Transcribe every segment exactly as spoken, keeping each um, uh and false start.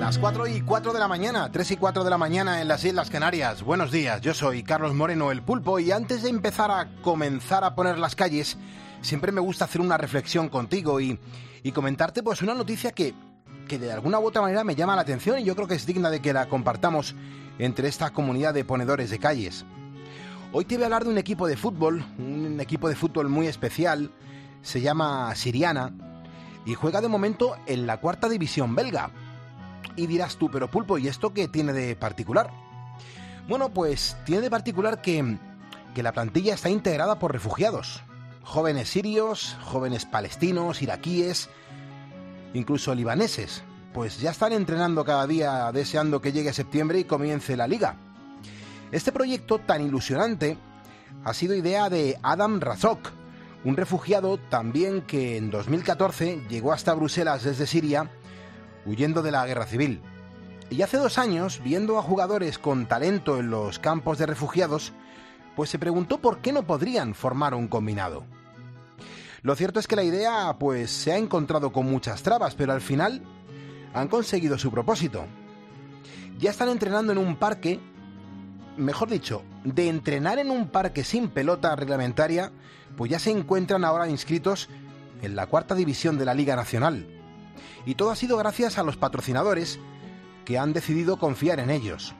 Las cuatro y cuatro de la mañana, tres y cuatro de la mañana en las Islas Canarias. Buenos días, yo soy Carlos Moreno, el Pulpo, y antes de empezar a comenzar a poner las calles, siempre me gusta hacer una reflexión contigo y, y comentarte pues una noticia que, que de alguna u otra manera me llama la atención y yo creo que es digna de que la compartamos entre esta comunidad de ponedores de calles. Hoy te voy a hablar de un equipo de fútbol, un equipo de fútbol muy especial, se llama Siriana y juega de momento en la cuarta división belga. Y dirás tú, pero Pulpo, ¿y esto qué tiene de particular? Bueno, pues tiene de particular que, que la plantilla está integrada por refugiados. Jóvenes sirios, jóvenes palestinos, iraquíes, incluso libaneses. Pues ya están entrenando cada día deseando que llegue septiembre y comience la liga. Este proyecto tan ilusionante ha sido idea de Adam Razok, un refugiado también que en dos mil catorce llegó hasta Bruselas desde Siria huyendo de la guerra civil. Y hace dos años, viendo a jugadores con talento en los campos de refugiados, pues se preguntó por qué no podrían formar un combinado. Lo cierto es que la idea pues se ha encontrado con muchas trabas, pero al final han conseguido su propósito. Ya están entrenando en un parque, mejor dicho, de entrenar en un parque sin pelota reglamentaria, pues ya se encuentran ahora inscritos en la cuarta división de la Liga Nacional. Y todo ha sido gracias a los patrocinadores que han decidido confiar en ellos.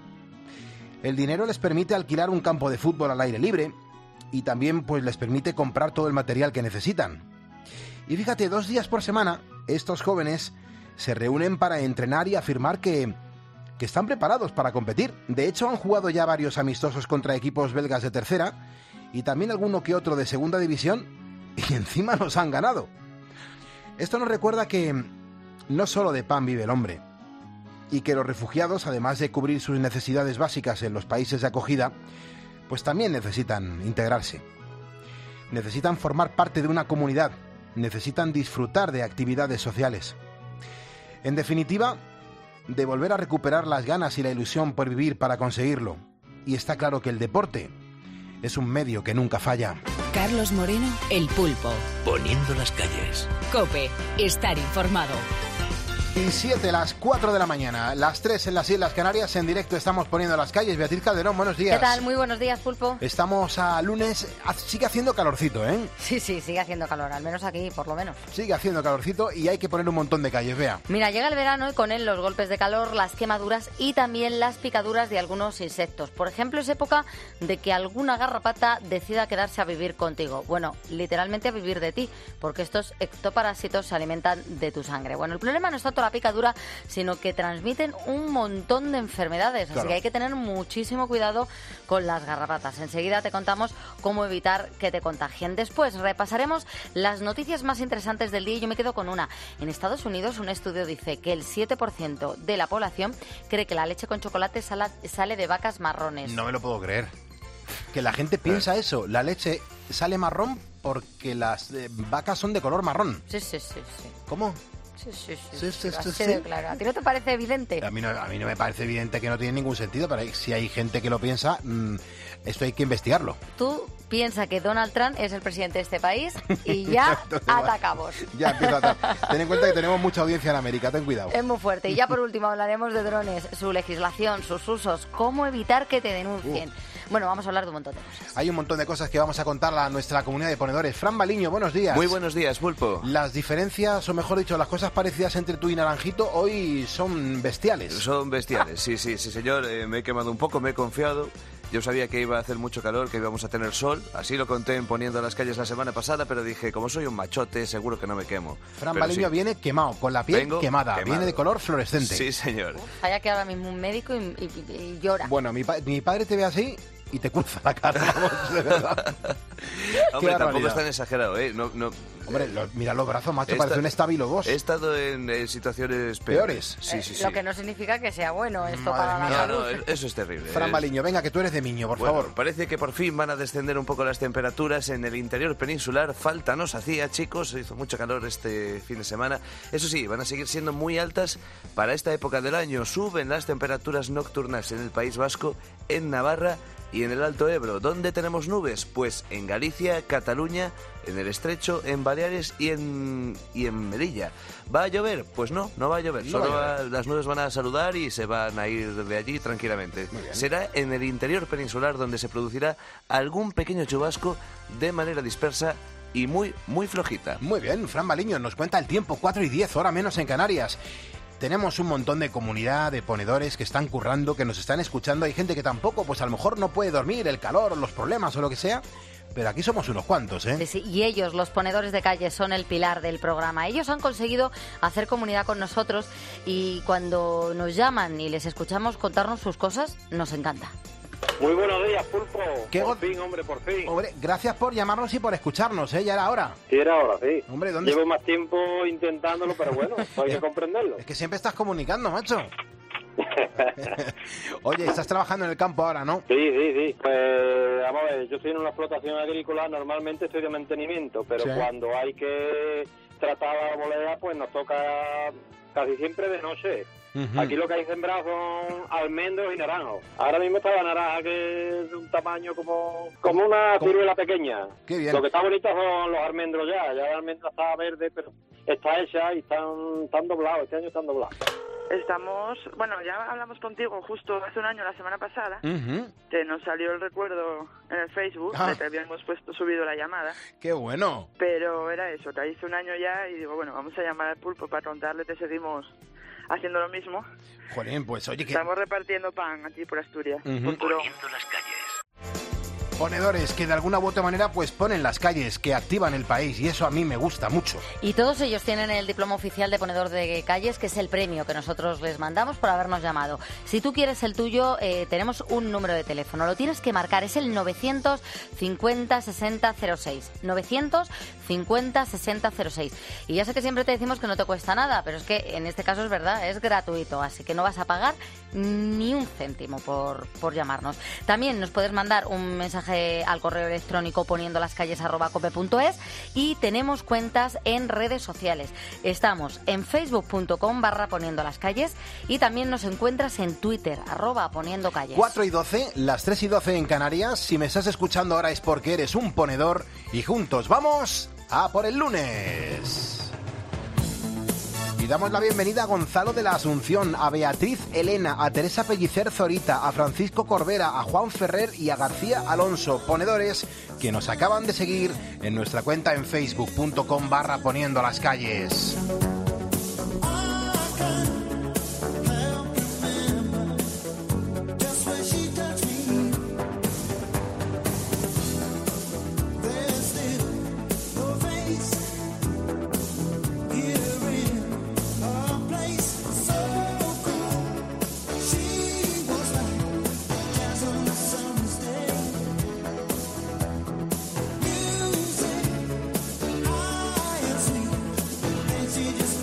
El dinero les permite alquilar un campo de fútbol al aire libre y también pues les permite comprar todo el material que necesitan. Y fíjate, dos días por semana estos jóvenes se reúnen para entrenar y afirmar que, que están preparados para competir. De hecho, han jugado ya varios amistosos contra equipos belgas de tercera y también alguno que otro de segunda división y encima los han ganado. Esto nos recuerda que no solo de pan vive el hombre y que los refugiados, además de cubrir sus necesidades básicas en los países de acogida, pues también necesitan integrarse. Necesitan formar parte de una comunidad, necesitan disfrutar de actividades sociales. En definitiva, de volver a recuperar las ganas y la ilusión por vivir para conseguirlo. Y está claro que el deporte es un medio que nunca falla. Carlos Moreno, el Pulpo. Poniendo las calles. COPE, estar informado. Y siete, las cuatro de la mañana, las tres en las Islas Canarias, en directo estamos poniendo las calles. Beatriz Calderón, buenos días. ¿Qué tal? Muy buenos días, Pulpo. Estamos a lunes, sigue haciendo calorcito, ¿eh? Sí, sí, sigue haciendo calor, al menos aquí, por lo menos. Sigue haciendo calorcito y hay que poner un montón de calles, vea. Mira, llega el verano y con él los golpes de calor, las quemaduras y también las picaduras de algunos insectos. Por ejemplo, es época de que alguna garrapata decida quedarse a vivir contigo. Bueno, literalmente a vivir de ti, porque estos ectoparásitos se alimentan de tu sangre. Bueno, el problema no es tanto la picadura, sino que transmiten un montón de enfermedades, claro. Así que hay que tener muchísimo cuidado con las garrapatas. Enseguida te contamos cómo evitar que te contagien. Después repasaremos las noticias más interesantes del día y yo me quedo con una. En Estados Unidos un estudio dice que el siete por ciento de la población cree que la leche con chocolate sala, sale de vacas marrones. No me lo puedo creer. Que la gente piensa eso, la leche sale marrón porque las eh, vacas son de color marrón. Sí, sí, sí, sí. ¿Cómo? Sí, sí, sí. Sí, sí, sí, sí, sí. Claro. ¿A ti no te parece evidente? A mí, no, a mí no me parece evidente, que no tiene ningún sentido, pero si hay gente que lo piensa, mmm, esto hay que investigarlo. Tú piensa que Donald Trump es el presidente de este país y ya atacamos. Ya empiezo a atacar. Ten en cuenta que tenemos mucha audiencia en América, ten cuidado. Es muy fuerte. Y ya por último hablaremos de drones, su legislación, sus usos, cómo evitar que te denuncien. Uh. Bueno, vamos a hablar de un montón de cosas. Hay un montón de cosas que vamos a contar a nuestra comunidad de ponedores. Fran Baliño, buenos días. Muy buenos días, Pulpo. Las diferencias, o mejor dicho, las cosas parecidas entre tú y Naranjito hoy son bestiales. Son bestiales, sí, sí, sí, señor. Eh, me he quemado un poco, me he confiado. Yo sabía que iba a hacer mucho calor, que íbamos a tener sol. Así lo conté en Poniendo las calles la semana pasada, pero dije, como soy un machote, seguro que no me quemo. Fran pero Baliño sí. viene quemado, con la piel Vengo quemada. quemado. Viene de color fluorescente. Sí, señor. Uf, haya que ahora mismo un médico y, y, y llora. Bueno, mi, pa- mi padre te ve así y te cruza la cara, vamos, de verdad. Hombre, tampoco es tan exagerado, ¿eh? No, no. Hombre, lo, mira los brazos, macho, Esta, parece un estabilo vos. He estado en, en situaciones peores. ¿Peores? Sí, sí, sí. Lo que no significa que sea bueno esto Madre para mía. la No, salud. no, eso es terrible. Fran Es- Baliño, venga, que tú eres de Miño, por Bueno, favor. parece que por fin van a descender un poco las temperaturas en el interior peninsular. Falta nos hacía, chicos, hizo mucho calor este fin de semana. Eso sí, van a seguir siendo muy altas para esta época del año. Suben las temperaturas nocturnas en el País Vasco, en Navarra y en el Alto Ebro. ¿Dónde tenemos nubes? Pues en Galicia, Cataluña, en el Estrecho, en Baleares y en, y en Melilla. ¿Va a llover? Pues no, no va a llover. No Solo va a va- las nubes van a saludar y se van a ir de allí tranquilamente. Muy bien. Será en el interior peninsular donde se producirá algún pequeño chubasco de manera dispersa y muy, muy flojita. Muy bien, Fran Baliño nos cuenta el tiempo, cuatro y diez, hora menos en Canarias. Tenemos un montón de comunidad, de ponedores que están currando, que nos están escuchando. Hay gente que tampoco, pues a lo mejor no puede dormir, el calor, los problemas o lo que sea. Pero aquí somos unos cuantos, ¿eh? Sí, sí, y ellos, los ponedores de calle, son el pilar del programa. Ellos han conseguido hacer comunidad con nosotros y cuando nos llaman y les escuchamos contarnos sus cosas, nos encanta. Muy buenos días, Pulpo. ¿Qué por go- fin, hombre, por fin. Hombre, gracias por llamarnos y por escucharnos, ¿eh? Ya era hora. Sí, era hora, sí. Hombre, ¿dónde Llevo más tiempo intentándolo, pero bueno, hay que comprenderlo. Es que siempre estás comunicando, macho. Oye, estás trabajando en el campo ahora, ¿no? Sí, sí, sí. Pues, vamos a ver, yo estoy en una explotación agrícola, normalmente estoy de mantenimiento, pero Sí. cuando hay que tratar la bolea, pues nos toca casi siempre de noche. Ujú. Aquí lo que hay sembrado son almendros y naranjos. Ahora mismo está la naranja, que es de un tamaño como, como una ¿Cómo? ciruela pequeña. Qué bien. Lo que está bonito son los almendros ya. Ya la almendra está verde, pero está hecha y están, están doblados. Este año están doblados. Estamos, bueno, ya hablamos contigo justo hace un año, la semana pasada, Ujú. que nos salió el recuerdo en el Facebook Ah. de que habíamos puesto subido la llamada, Qué bueno. pero era eso, que hice un año ya y digo, bueno, vamos a llamar al Pulpo para contarle que seguimos haciendo lo mismo. Jolín, pues oye, que Estamos repartiendo pan aquí por Asturias, Ujú. por Turón. ponedores que de alguna u otra manera pues ponen las calles, que activan el país y eso a mí me gusta mucho. Y todos ellos tienen el diploma oficial de ponedor de calles, que es el premio que nosotros les mandamos por habernos llamado. Si tú quieres el tuyo, eh, tenemos un número de teléfono. Lo tienes que marcar, es el novecientos cincuenta sesenta cero seis. novecientos cincuenta sesenta cero seis. Y ya sé que siempre te decimos que no te cuesta nada, pero es que en este caso es verdad, es gratuito, así que no vas a pagar ni un céntimo por, por llamarnos. También nos puedes mandar un mensaje al correo electrónico poniendo las calles arroba cope punto es y tenemos cuentas en redes sociales. Estamos en facebook.com barra poniendo las calles y también nos encuentras en Twitter, arroba poniendo calles. cuatro y doce, las tres y doce en Canarias. Si me estás escuchando ahora es porque eres un ponedor y juntos vamos a por el lunes. Y damos la bienvenida a Gonzalo de la Asunción, a Beatriz Elena, a Teresa Pellicer Zorita, a Francisco Corbera, a Juan Ferrer y a García Alonso, ponedores que nos acaban de seguir en nuestra cuenta en facebook.com barra poniendo las calles. She just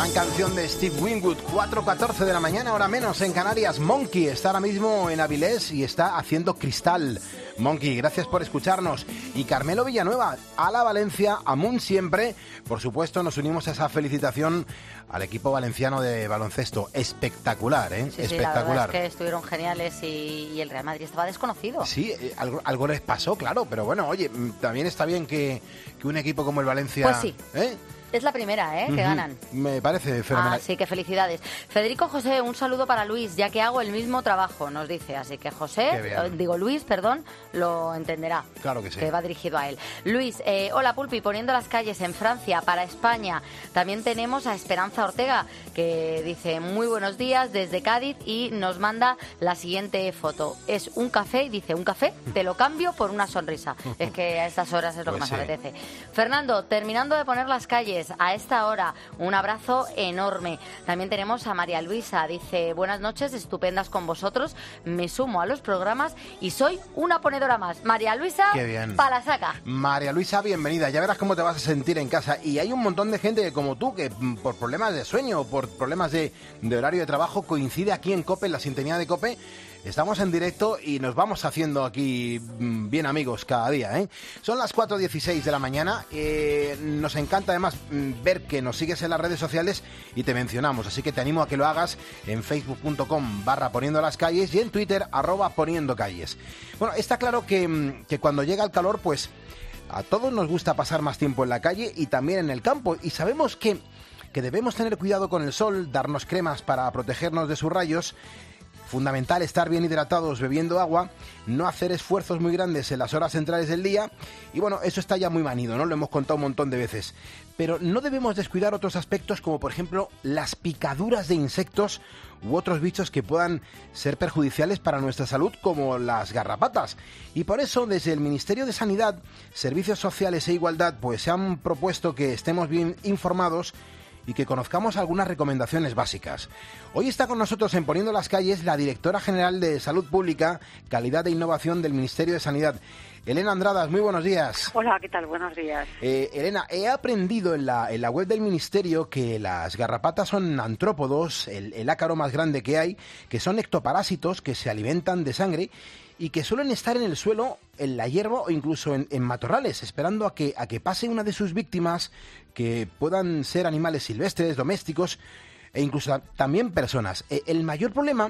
Gran canción de Steve Winwood, cuatro catorce de la mañana, hora menos en Canarias. Monkey está ahora mismo en Avilés y está haciendo Cristal. Monkey, gracias por escucharnos. Y Carmelo Villanueva, a la Valencia, amun siempre. Por supuesto, nos unimos a esa felicitación al equipo valenciano de baloncesto. Espectacular, ¿eh? Sí, Espectacular. Sí, la verdad es que estuvieron geniales y, y el Real Madrid estaba desconocido. Sí, eh, algo, algo les pasó, claro, pero bueno, oye, también está bien que, que un equipo como el Valencia... Pues sí. ¿eh? Es la primera, ¿eh? Que Uh-huh. ganan. Me parece fenomenal. Así que felicidades. Federico José, un saludo para Luis, ya que hago el mismo trabajo, nos dice. Así que José, eh, digo Luis, perdón, lo entenderá. Claro que sí. Que va dirigido a él. Luis, eh, hola Pulpi, poniendo las calles en Francia para España. También tenemos a Esperanza Ortega, que dice muy buenos días desde Cádiz y nos manda la siguiente foto. Es un café, y dice un café, te lo cambio por una sonrisa. Es que a estas horas es lo Pues que más sí. apetece. Fernando, terminando de poner las calles a esta hora, un abrazo enorme. También tenemos a María Luisa, dice buenas noches, estupendas con vosotros, me sumo a los programas y soy una ponedora más. María Luisa, Qué bien. pa' la saca. María Luisa, bienvenida. Ya verás cómo te vas a sentir en casa. Y hay un montón de gente como tú que mm, por problemas de sueño o por problemas de, de horario de trabajo coincide aquí en COPE, en la sintonía de COPE. Estamos en directo y nos vamos haciendo aquí mm, bien amigos cada día, ¿eh? Son las cuatro dieciséis de la mañana. Eh, nos encanta además mm, ver que nos sigues en las redes sociales y te mencionamos. Así que te animo a que lo hagas en facebook punto com barra poniendo las calles y en Twitter arroba poniendo calles. Bueno, está claro que, mm, que cuando llega el calor, pues a todos nos gusta pasar más tiempo en la calle y también en el campo. Y sabemos que, que debemos tener cuidado con el sol, darnos cremas para protegernos de sus rayos. Fundamental estar bien hidratados bebiendo agua, no hacer esfuerzos muy grandes en las horas centrales del día y bueno, eso está ya muy manido, ¿no? Lo hemos contado un montón de veces. Pero no debemos descuidar otros aspectos como por ejemplo las picaduras de insectos u otros bichos que puedan ser perjudiciales para nuestra salud como las garrapatas. Y por eso desde el Ministerio de Sanidad, Servicios Sociales e Igualdad pues se han propuesto que estemos bien informados y que conozcamos algunas recomendaciones básicas. Hoy está con nosotros en Poniendo las Calles la directora general de Salud Pública, Calidad e Innovación del Ministerio de Sanidad, Elena Andradas. Muy buenos días. Hola, ¿qué tal? Buenos días. Eh, Elena, he aprendido en la, en la web del Ministerio que las garrapatas son antrópodos, el, el ácaro más grande que hay, que son ectoparásitos que se alimentan de sangre y que suelen estar en el suelo, en la hierba o incluso en, en matorrales, esperando a que, a que pase una de sus víctimas, que puedan ser animales silvestres, domésticos e incluso también personas. Eh, el mayor problema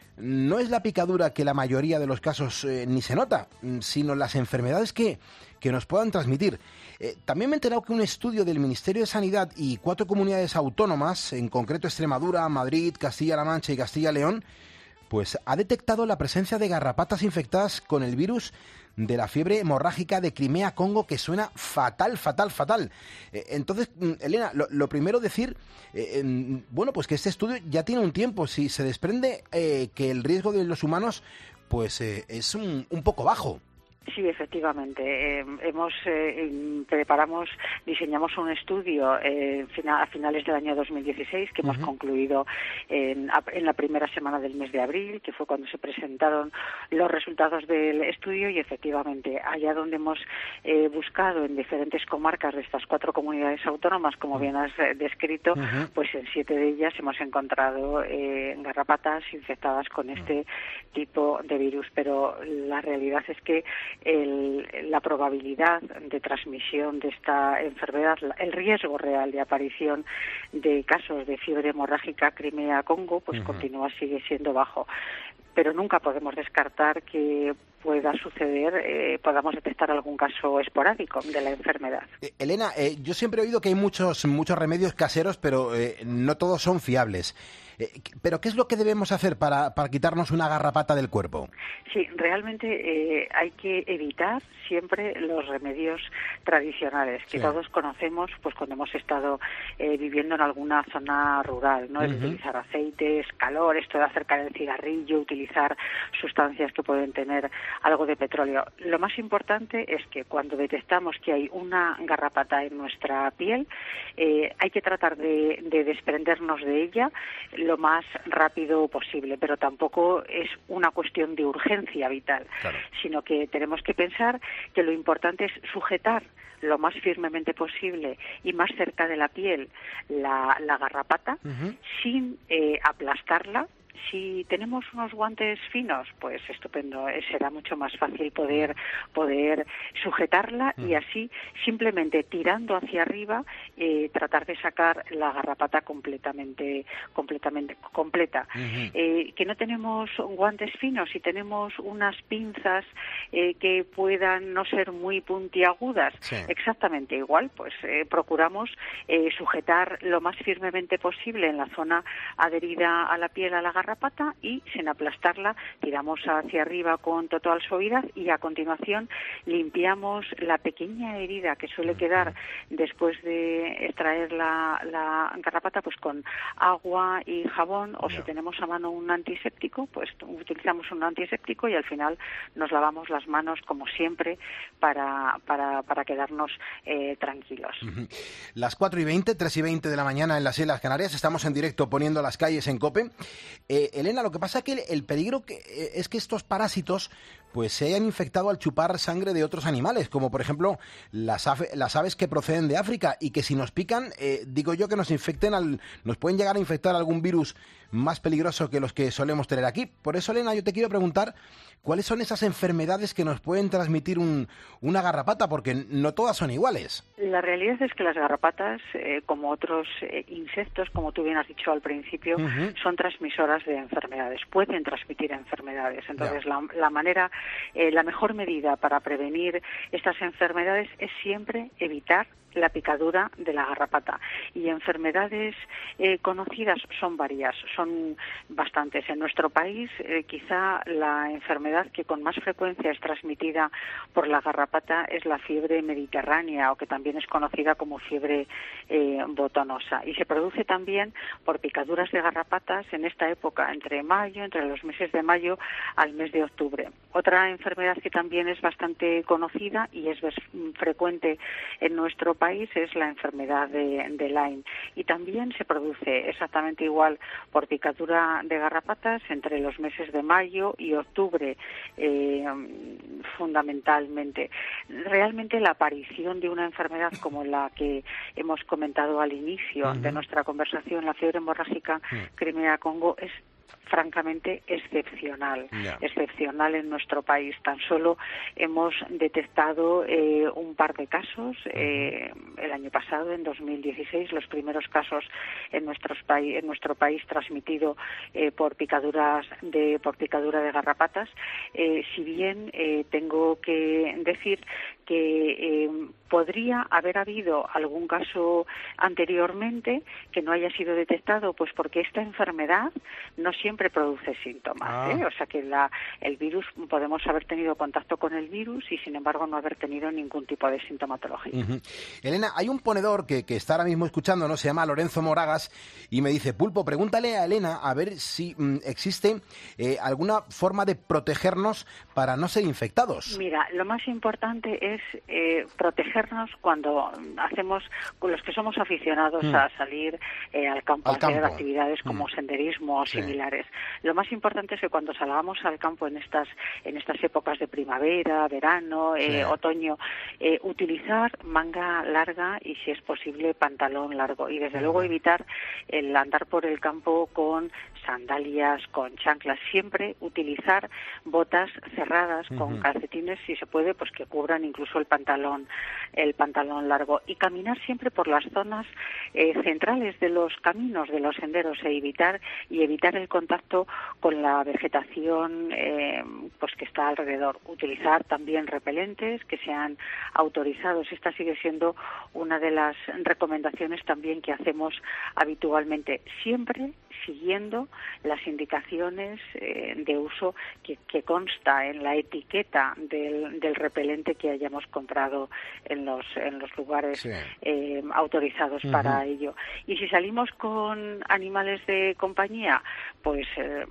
no es la picadura, que la mayoría de los casos eh, ni se nota, sino las enfermedades que, que nos puedan transmitir. Eh, también me he enterado que un estudio del Ministerio de Sanidad y cuatro comunidades autónomas, en concreto Extremadura, Madrid, Castilla-La Mancha y Castilla-León, pues ha detectado la presencia de garrapatas infectadas con el virus de la fiebre hemorrágica de Crimea-Congo, que suena fatal, fatal, fatal. Eh, entonces, Elena, lo, lo primero decir, eh, eh, bueno, pues que este estudio ya tiene un tiempo. Si se desprende eh, que el riesgo de los humanos, pues eh, es un, un poco bajo. Sí, efectivamente. Eh, hemos eh, preparamos, diseñamos un estudio eh, a finales del año dos mil dieciséis que uh-huh. hemos concluido en, en la primera semana del mes de abril, que fue cuando se presentaron los resultados del estudio y efectivamente allá donde hemos eh, buscado en diferentes comarcas de estas cuatro comunidades autónomas, como bien has eh, descrito, uh-huh. pues en siete de ellas hemos encontrado eh, garrapatas infectadas con este tipo de virus, pero la realidad es que El, la probabilidad de transmisión de esta enfermedad, el riesgo real de aparición de casos de fiebre hemorrágica Crimea-Congo, pues uh-huh. continúa, sigue siendo bajo. Pero nunca podemos descartar que pueda suceder, eh, podamos detectar algún caso esporádico de la enfermedad. Eh, Elena, eh, yo siempre he oído que hay muchos, muchos remedios caseros, pero eh, no todos son fiables. Eh, ¿Pero qué es lo que debemos hacer para, para quitarnos una garrapata del cuerpo? Sí, realmente eh, hay que evitar siempre los remedios tradicionales que sí. todos conocemos pues cuando hemos estado eh, viviendo en alguna zona rural, ¿no? Uh-huh. El utilizar aceites, calor, esto de acercar el cigarrillo, utilizar sustancias que pueden tener algo de petróleo. Lo más importante es que cuando detectamos que hay una garrapata en nuestra piel, eh, hay que tratar de, de desprendernos de ella lo más rápido posible, pero tampoco es una cuestión de urgencia vital, claro. Sino que tenemos que pensar que lo importante es sujetar lo más firmemente posible y más cerca de la piel la, la garrapata, uh-huh. sin eh, aplastarla. Si tenemos unos guantes finos, pues estupendo, será mucho más fácil poder poder sujetarla y así simplemente tirando hacia arriba eh, tratar de sacar la garrapata completamente completamente completa. Uh-huh. Eh, que no tenemos guantes finos y tenemos unas pinzas eh, que puedan no ser muy puntiagudas, sí. Exactamente igual, pues eh, procuramos eh, sujetar lo más firmemente posible en la zona adherida a la piel a la garrapata y sin aplastarla tiramos hacia arriba con total suavidad y a continuación limpiamos la pequeña herida que suele quedar después de extraer la, la garrapata pues con agua y jabón o no. Si tenemos a mano un antiséptico pues utilizamos un antiséptico y al final nos lavamos las manos como siempre para, para, para quedarnos eh, tranquilos. Las cuatro y veinte, tres y veinte de la mañana en las Islas Canarias, estamos en directo poniendo las calles en COPE. Eh, Elena, lo que pasa es que el, el peligro que, eh, es que estos parásitos pues se hayan infectado al chupar sangre de otros animales, como por ejemplo las, ave, las aves que proceden de África y que si nos pican, eh, digo yo que nos infecten, al, nos pueden llegar a infectar algún virus más peligroso que los que solemos tener aquí. Por eso, Elena, yo te quiero preguntar cuáles son esas enfermedades que nos pueden transmitir un, una garrapata, porque no todas son iguales. La realidad es que las garrapatas, eh, como otros eh, insectos, como tú bien has dicho al principio, uh-huh. son transmisoras de enfermedades, pueden transmitir enfermedades. Entonces, la, la manera, eh, la mejor medida para prevenir estas enfermedades es siempre evitar la picadura de la garrapata. Y enfermedades eh, conocidas son varias, son bastantes. En nuestro país, eh, quizá la enfermedad que con más frecuencia es transmitida por la garrapata es la fiebre mediterránea, o que también es conocida como fiebre eh, botonosa. Y se produce también por picaduras de garrapatas en esta época, entre mayo, entre los meses de mayo al mes de octubre. Otra enfermedad que también es bastante conocida y es frecuente en nuestro país es la enfermedad de, de Lyme, y también se produce exactamente igual por picadura de garrapatas entre los meses de mayo y octubre, eh, fundamentalmente. Realmente la aparición de una enfermedad como la que hemos comentado al inicio uh-huh. de nuestra conversación, la fiebre hemorrágica uh-huh. Crimea-Congo, es francamente excepcional, yeah. excepcional en nuestro país. Tan solo hemos detectado eh, un par de casos eh, el año pasado, en dos mil dieciséis, los primeros casos en nuestros país, en nuestro país transmitido eh, por picaduras de por picadura de garrapatas. Eh, si bien eh, tengo que decir que eh, podría haber habido algún caso anteriormente que no haya sido detectado, pues porque esta enfermedad no siempre produce síntomas, ah. ¿eh? O sea que la, el virus, podemos haber tenido contacto con el virus y sin embargo no haber tenido ningún tipo de sintomatología. Uh-huh. Elena, hay un ponedor que, que está ahora mismo escuchando, ¿no? Se llama Lorenzo Moragas y me dice: Pulpo, pregúntale a Elena a ver si mm, existe eh, alguna forma de protegernos para no ser infectados. Mira, lo más importante es eh, protegernos cuando hacemos, con los que somos aficionados mm. a salir eh, al campo, al a hacer campo. actividades como mm. senderismo o sí. similares. Lo más importante es que cuando salgamos al campo en estas en estas épocas de primavera, verano, eh, sí. otoño, eh, utilizar manga larga y, si es posible, pantalón largo. Y desde mm. luego evitar el andar por el campo con sandalias, con chanclas. Siempre utilizar botas cerradas mm-hmm. con calcetines, si se puede, pues que cubran incluso el pantalón el pantalón largo. Y caminar siempre por las zonas eh, centrales de los caminos, de los senderos, e evitar y evitar el contacto con la vegetación eh, pues que está alrededor. Utilizar también repelentes que sean autorizados. Esta sigue siendo una de las recomendaciones también que hacemos habitualmente. Siempre, siguiendo las indicaciones eh, de uso que, que consta en la etiqueta del, del repelente que hayamos comprado en los, en los lugares sí. eh, autorizados uh-huh. para ello. Y si salimos con animales de compañía, pues eh,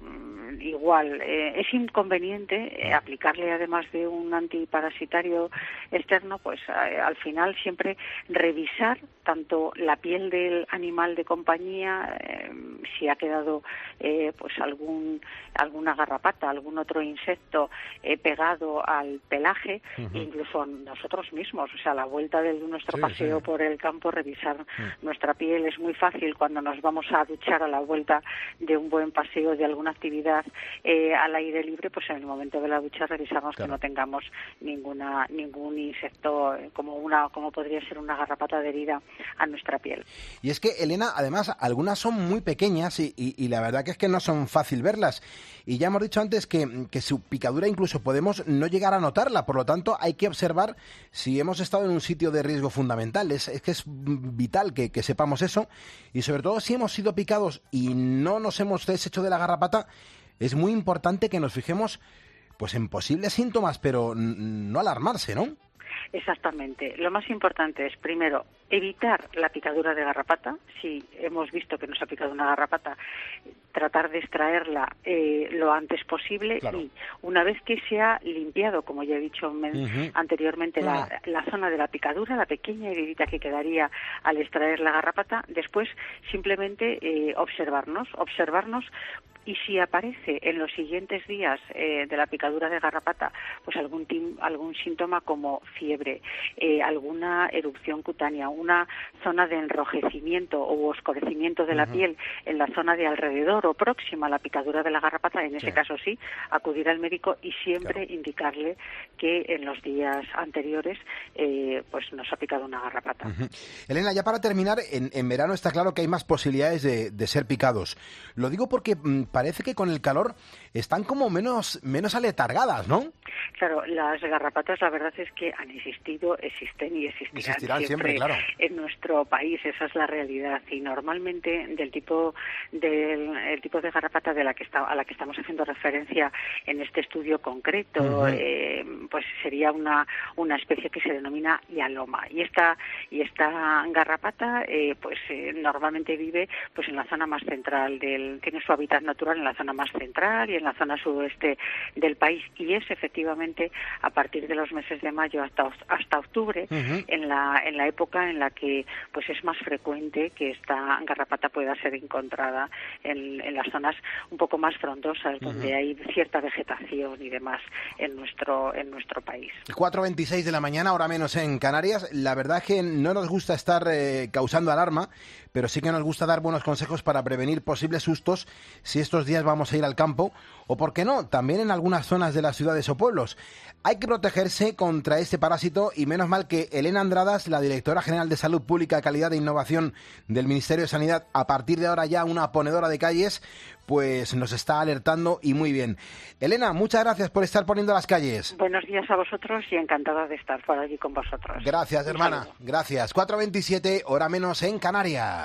igual eh, es inconveniente eh, aplicarle, además de un antiparasitario externo, pues eh, al final siempre revisar tanto la piel del animal de compañía, eh, si ha quedado eh, pues algún alguna garrapata, algún otro insecto eh, pegado al pelaje, uh-huh. incluso nosotros mismos, o sea, a la vuelta de nuestro sí, paseo sí. por el campo, revisar uh-huh. nuestra piel. Es muy fácil cuando nos vamos a duchar a la vuelta de un buen paseo, de alguna actividad eh, al aire libre, pues en el momento de la ducha revisarnos claro. que no tengamos ninguna ningún insecto eh, como una como podría ser una garrapata adherida a nuestra piel. Y es que, Elena, además, algunas son muy pequeñas y, y, y la verdad que es que no son fácil verlas. Y ya hemos dicho antes que, que su picadura incluso podemos no llegar a notarla, por lo tanto hay que observar si hemos estado en un sitio de riesgo fundamental. Es, es que es vital que, que sepamos eso, y sobre todo si hemos sido picados y no nos hemos deshecho de la garrapata, es muy importante que nos fijemos pues en posibles síntomas, pero no alarmarse, ¿no? Exactamente. Lo más importante es, primero, evitar la picadura de garrapata. Si hemos visto que nos ha picado una garrapata, tratar de extraerla eh, lo antes posible claro. y una vez que se ha limpiado, como ya he dicho men- uh-huh. anteriormente, la, la zona de la picadura, la pequeña heridita que quedaría al extraer la garrapata, después simplemente eh, observarnos, observarnos y si aparece en los siguientes días eh, de la picadura de garrapata pues algún tim- algún síntoma como fiebre, eh, alguna erupción cutánea, una zona de enrojecimiento o oscurecimiento de la uh-huh. piel en la zona de alrededor o próxima a la picadura de la garrapata, en ese sí. caso sí, acudir al médico y siempre claro. indicarle que en los días anteriores eh, pues nos ha picado una garrapata. Uh-huh. Elena, ya para terminar, en, en verano está claro que hay más posibilidades de, de ser picados. Lo digo porque mm, parece que con el calor están como menos, menos aletargadas, ¿no? Claro, las garrapatas la verdad es que han existido, existen y existirán, existirán siempre, siempre claro. en nuestro país, esa es la realidad. Y normalmente del tipo del el tipo de garrapata de la que está, a la que estamos haciendo referencia en este estudio concreto, uh-huh. eh, pues sería una una especie que se denomina hialoma. Y esta y esta garrapata eh, pues eh, normalmente vive pues en la zona más central del, tiene su hábitat natural en la zona más central y en la zona sudoeste del país, y es efectivamente a partir de los meses de mayo hasta hasta octubre uh-huh. en la en la época en la que pues es más frecuente que esta garrapata pueda ser encontrada en, en las zonas un poco más frondosas uh-huh. donde hay cierta vegetación y demás en nuestro en nuestro país. cuatro veintiséis de la mañana, hora menos en Canarias. La verdad es que no nos gusta estar eh, causando alarma, pero sí que nos gusta dar buenos consejos para prevenir posibles sustos si estos días vamos a ir al campo o, por qué no, también en algunas zonas de las ciudades o pueblos. Hay que protegerse contra este parásito y menos mal que Elena Andradas, la directora general de Salud Pública, Calidad e Innovación del Ministerio de Sanidad, a partir de ahora ya una ponedora de calles, pues nos está alertando y muy bien. Elena, muchas gracias por estar poniendo las calles. Buenos días a vosotros y encantada de estar por allí con vosotros. Gracias, hermana. Gracias. cuatro veintisiete, hora menos en Canarias.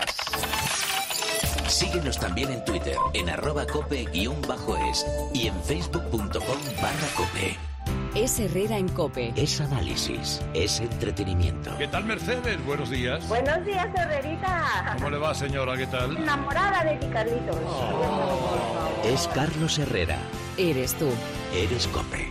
Síguenos también en Twitter, en arroba cope guión bajo es y en facebook punto com barra cope. Es Herrera en COPE. Es análisis, es entretenimiento. ¿Qué tal, Mercedes? Buenos días. Buenos días, Herrerita. ¿Cómo le va, señora? ¿Qué tal? Enamorada de ti, Carlitos. Oh. Es Carlos Herrera. Eres tú. Eres COPE.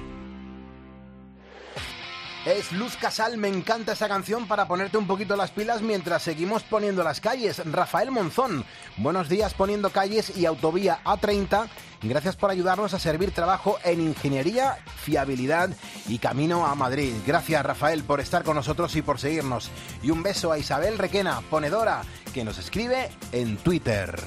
Es Luz Casal, me encanta esa canción para ponerte un poquito las pilas mientras seguimos poniendo las calles. Rafael Monzón, buenos días poniendo calles y autovía A treinta. Gracias por ayudarnos a servir trabajo en ingeniería, fiabilidad y camino a Madrid. Gracias, Rafael, por estar con nosotros y por seguirnos. Y un beso a Isabel Requena, ponedora, que nos escribe en Twitter.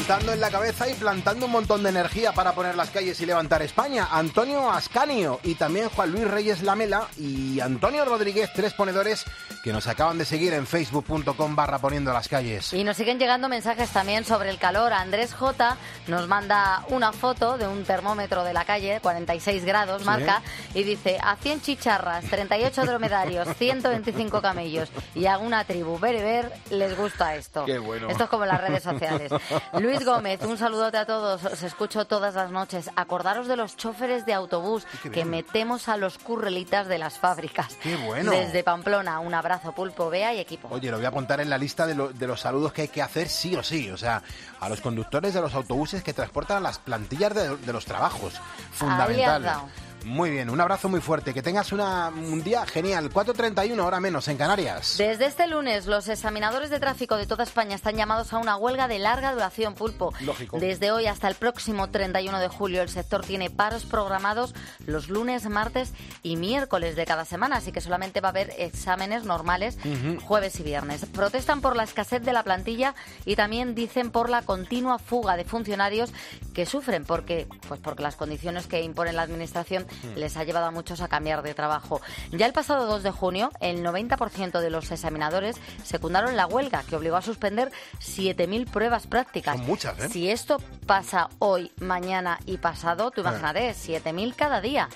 calentando en la cabeza y plantando un montón de energía para poner las calles y levantar España. Antonio Ascanio y también Juan Luis Reyes Lamela y Antonio Rodríguez, tres ponedores que nos acaban de seguir en facebook punto com barra poniendo las calles. Y nos siguen llegando mensajes también sobre el calor. Andrés J. nos manda una foto de un termómetro de la calle, cuarenta y seis grados, ¿sí? Marca, y dice, a cien chicharras, treinta y ocho dromedarios, ciento veinticinco camellos y alguna tribu bereber, les gusta esto. Qué bueno. Esto es como en las redes sociales. Luis Gómez, un saludote a todos, os escucho todas las noches. Acordaros de los choferes de autobús que metemos a los currelitas de las fábricas. Qué bueno. Desde Pamplona, un abrazo, Pulpo, Bea y equipo. Oye, lo voy a apuntar en la lista de, lo, de los saludos que hay que hacer sí o sí. O sea, a los conductores de los autobuses que transportan las plantillas de, de los trabajos. Fundamental. Muy bien, un abrazo muy fuerte. Que tengas una, un día genial. cuatro treinta y uno, hora menos, en Canarias. Desde este lunes, los examinadores de tráfico de toda España están llamados a una huelga de larga duración, Pulpo. Lógico. Desde hoy hasta el próximo treinta y uno de julio, el sector tiene paros programados los lunes, martes y miércoles de cada semana, así que solamente va a haber exámenes normales uh-huh. jueves y viernes. Protestan por la escasez de la plantilla y también dicen por la continua fuga de funcionarios que sufren porque, pues porque las condiciones que impone la administración les ha llevado a muchos a cambiar de trabajo. Ya el pasado dos de junio, el noventa por ciento de los examinadores secundaron la huelga, que obligó a suspender siete mil pruebas prácticas. Son muchas, ¿eh? Si esto pasa hoy, mañana y pasado, tú imagínate, siete mil cada día.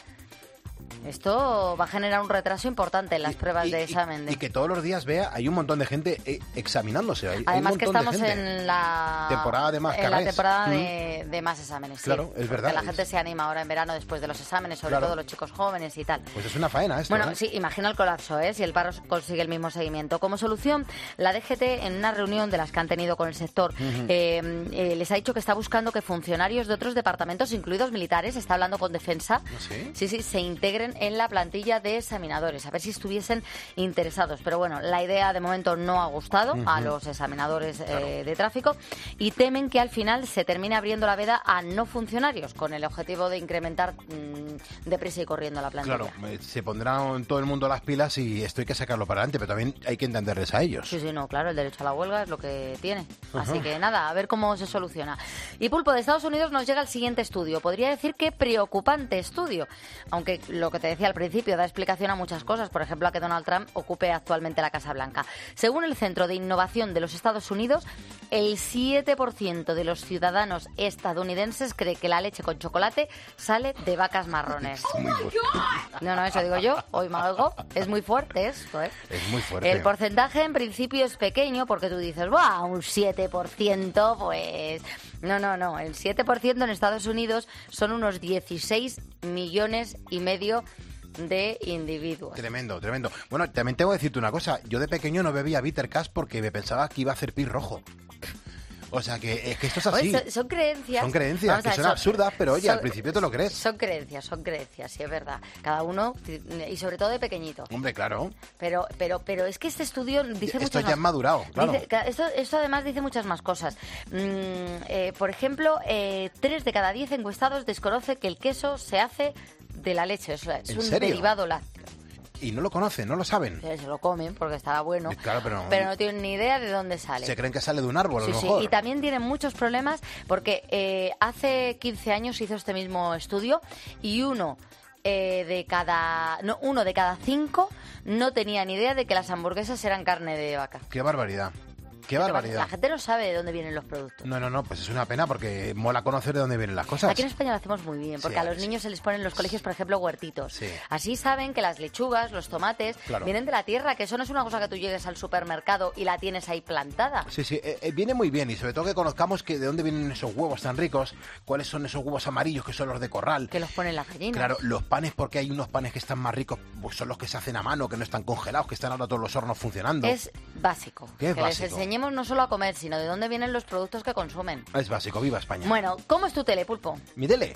Esto va a generar un retraso importante en las y, pruebas y, de examen. De... Y que todos los días vea, hay un montón de gente eh, examinándose. Hay, Además hay un que montón estamos de gente. en la temporada de más en carrés. la temporada de, de más exámenes. Claro, sí, es verdad. Que la gente se anima ahora en verano después de los exámenes, sobre claro. todo los chicos jóvenes y tal. Pues es una faena esto. Bueno, ¿eh? sí, imagina el colapso, ¿eh? Si el paro consigue el mismo seguimiento. Como solución, la D G T, en una reunión de las que han tenido con el sector, uh-huh. eh, eh, les ha dicho que está buscando que funcionarios de otros departamentos, incluidos militares, está hablando con Defensa, ¿Sí? sí, sí, se integren en la plantilla de examinadores, a ver si estuviesen interesados. Pero bueno, la idea de momento no ha gustado uh-huh. a los examinadores claro. eh, de tráfico y temen que al final se termine abriendo la veda a no funcionarios con el objetivo de incrementar mmm, deprisa y corriendo la plantilla. Claro, se pondrán todo el mundo las pilas y esto hay que sacarlo para adelante, pero también hay que entenderles a ellos. Sí, sí, no, claro, el derecho a la huelga es lo que tiene. Uh-huh. Así que nada, a ver cómo se soluciona. Y Pulpo, de Estados Unidos nos llega el siguiente estudio. Podría decir que preocupante estudio, aunque lo que te decía al principio da explicación a muchas cosas, por ejemplo, a que Donald Trump ocupe actualmente la Casa Blanca. Según el Centro de Innovación de los Estados Unidos, el siete por ciento de los ciudadanos estadounidenses cree que la leche con chocolate sale de vacas marrones. No, no, eso digo yo, hoy me oigo. Es muy fuerte esto, ¿eh? Es muy fuerte. El porcentaje en principio es pequeño porque tú dices, ¡buah! Un siete por ciento, pues... No, no, no. El siete por ciento en Estados Unidos son unos dieciséis millones y medio de individuos. Tremendo, tremendo. Bueno, también tengo que decirte una cosa. Yo de pequeño no bebía Bitter Cash porque me pensaba que iba a hacer pis rojo. O sea, que, es que esto es así. Oye, son, son creencias. Son creencias, Vamos que ver, son, son absurdas, pero oye, son, al principio te lo crees. Son creencias, son creencias, sí, es verdad. Cada uno, y sobre todo de pequeñito. Hombre, claro. Pero pero pero es que este estudio dice esto muchas ya más... es madurado, claro. Dice, esto, esto además dice muchas más cosas. Mm, eh, por ejemplo, eh, tres de cada diez encuestados desconoce que el queso se hace de la leche. Es, es un serio? derivado lácteo. Y no lo conocen, no lo saben. Se lo comen porque estaba bueno, claro, pero, pero no tienen ni idea de dónde sale. Se creen que sale de un árbol, sí, a lo sí. mejor. Y también tienen muchos problemas porque eh, hace quince años hizo este mismo estudio y uno eh, de cada no uno de cada cinco no tenía ni idea de que las hamburguesas eran carne de vaca. ¡Qué barbaridad! ¡Qué Pero barbaridad! La gente no sabe de dónde vienen los productos. No, no, no, pues es una pena porque mola conocer de dónde vienen las cosas. Aquí en España lo hacemos muy bien, porque sí, a los sí. niños se les ponen en los colegios, por ejemplo, huertitos. Sí. Así saben que las lechugas, los tomates, claro. vienen de la tierra, que eso no es una cosa que tú llegues al supermercado y la tienes ahí plantada. Sí, sí, eh, eh, viene muy bien y sobre todo que conozcamos que de dónde vienen esos huevos tan ricos, cuáles son esos huevos amarillos que son los de corral. Que los ponen las gallinas. Claro, los panes, porque hay unos panes que están más ricos, pues son los que se hacen a mano, que no están congelados, que están ahora todos los hornos funcionando. Es básico. ¿Qué es que básico? les enseñemos no solo a comer, sino de dónde vienen los productos que consumen. Es básico, viva España. Bueno, ¿cómo es tu tele, Pulpo? Mi tele,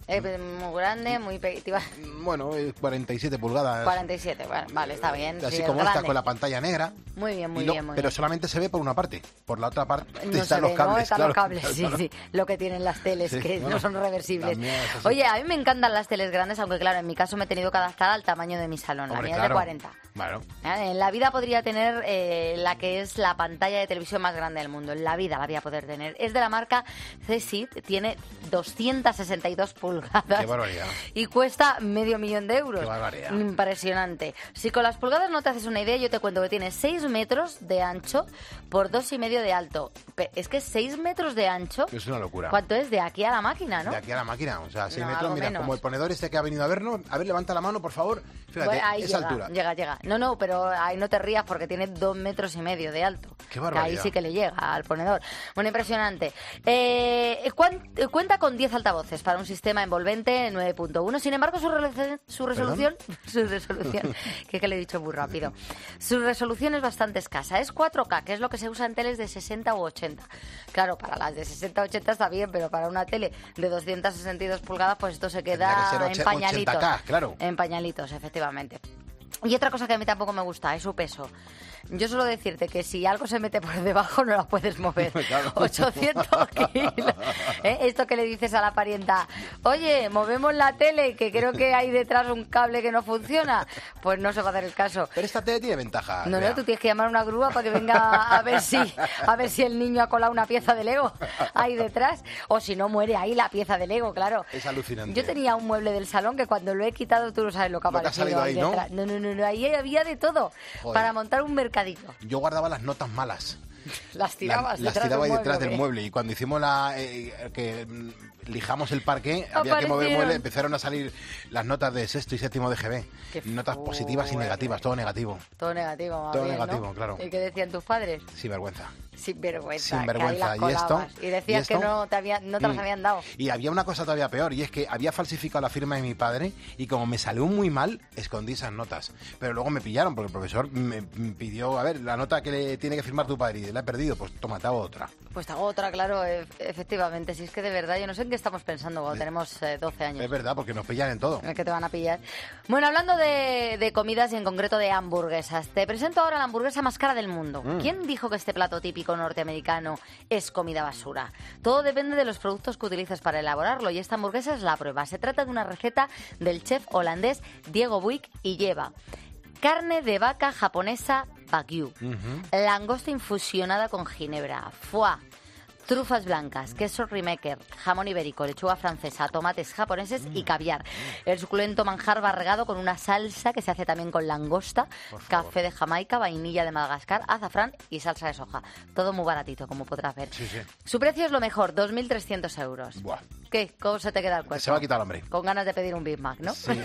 Es muy grande, muy pequeña. Bueno, es cuarenta y siete pulgadas. cuarenta y siete, bueno, vale, está bien. Así sí, como es esta, grande. con la pantalla negra. Muy bien, muy y lo- bien, muy Pero bien. solamente se ve por una parte. Por la otra parte No están se los ve, cables. ¿no? Están claro. los cables, Claro, sí, claro. sí. Lo que tienen las teles, Sí, que bueno, no son reversibles. la mía es así. Oye, a mí me encantan las teles grandes, aunque claro, en mi caso me he tenido que adaptar al tamaño de mi salón. La Hombre, mía es claro. de cuarenta. Bueno, ¿Eh? En la vida podría tener eh, la que es la pantalla de televisión más grande del mundo. En la vida la voy a poder tener. Es de la marca C S I D, tiene doscientas sesenta y dos pulgadas. qué barbaridad. Y cuesta medio millón de euros. Qué barbaridad. Impresionante. Si con las pulgadas no te haces una idea, yo te cuento que tiene seis metros de ancho por dos y medio de alto. Pe- Es que seis metros de ancho, Es una locura. ¿cuánto es? De aquí a la máquina, ¿no? De aquí a la máquina, o sea, seis No, metros, algo mira, menos. como el ponedor este que ha venido a vernos. A ver, levanta la mano, por favor. Fíjate, Bueno, ahí esa llega, altura. llega, llega. No, no, pero ahí no te rías porque tiene dos metros y medio de alto. Qué Que barbaridad. ahí sí que le llega al ponedor. Bueno, impresionante. Eh, cuan- eh, cuenta con diez altavoces para un sistema envolvente nueve punto uno. Sin embargo, su, rele- su resolución... Su resolución... que, que le he dicho muy rápido. Su resolución es bastante escasa. Es cuatro K, que es lo que se usa en teles de sesenta u ochenta. Claro, para las de sesenta u ochenta está bien, pero para una tele de doscientas sesenta y dos pulgadas, pues esto se Tendría queda que ser en oche- pañalitos. ochenta K, claro. En pañalitos, efectivamente. Y otra cosa que a mí tampoco me gusta es su peso. Yo suelo decirte que si algo se mete por debajo no la puedes mover. Claro. ochocientos kilos. ¿Eh? Esto que le dices a la parienta, oye, movemos la tele, que creo que hay detrás un cable que no funciona. Pues no se va a hacer el caso. Pero esta tele tiene ventaja. No, Bea. no, tú tienes que llamar a una grúa para que venga a ver si a ver si el niño ha colado una pieza de Lego ahí detrás. O si no, muere ahí la pieza de Lego, claro. Es alucinante. Yo tenía un mueble del salón que cuando lo he quitado tú no sabes lo que ha Lo que ha aparecido salido ahí, ¿no? detrás. No, no, no, no, ahí había de todo. Joder. Para montar un mercadillo. Yo guardaba las notas malas. Las tirabas La- las detrás tiraba ahí del detrás mueble, del ¿o qué? mueble. Y cuando hicimos la eh, que mm, lijamos el parque, había que mover el Aparecieron. mueble, empezaron a salir las notas de sexto y séptimo de G B. Qué Notas positivas y fuerte. negativas, todo negativo. Todo negativo, más Todo bien, negativo, ¿no? claro. ¿Y qué decían tus padres? Sin vergüenza. Sin vergüenza. Sin vergüenza. Que ahí ¿Y las esto? colabas. Y decías ¿Y esto? que no te, había, no te las Mm. habían dado. Y había una cosa todavía peor, y es que había falsificado la firma de mi padre y como me salió muy mal, escondí esas notas. Pero luego me pillaron porque el profesor me me pidió, a ver, la nota que le tiene que firmar tu padre y la he perdido, pues toma, te hago otra. Pues te hago otra, claro, e- efectivamente. Si es que de verdad, yo no sé en qué estamos pensando cuando tenemos eh, doce años. Es verdad, porque nos pillan en todo. En el que te van a pillar. Bueno, hablando de, de comidas y en concreto de hamburguesas, te presento ahora la hamburguesa más cara del mundo. Mm. ¿Quién dijo que este plato típico norteamericano es comida basura? Todo depende de los productos que utilices para elaborarlo y esta hamburguesa es la prueba. Se trata de una receta del chef holandés Diego Buik y lleva carne de vaca japonesa Wagyu, langosta infusionada con ginebra, foie, trufas blancas, queso Rimecker, jamón ibérico, lechuga francesa, tomates japoneses y caviar. El suculento manjar va regado con una salsa que se hace también con langosta, café de Jamaica, vainilla de Madagascar, azafrán y salsa de soja. Todo muy baratito, como podrás ver. Sí, sí. Su precio es lo mejor, dos mil trescientos euros. Buah. ¿Qué? ¿Cómo se te queda el cuerpo? Se va a quitar el hambre. Con ganas de pedir un Big Mac, ¿no? Sí.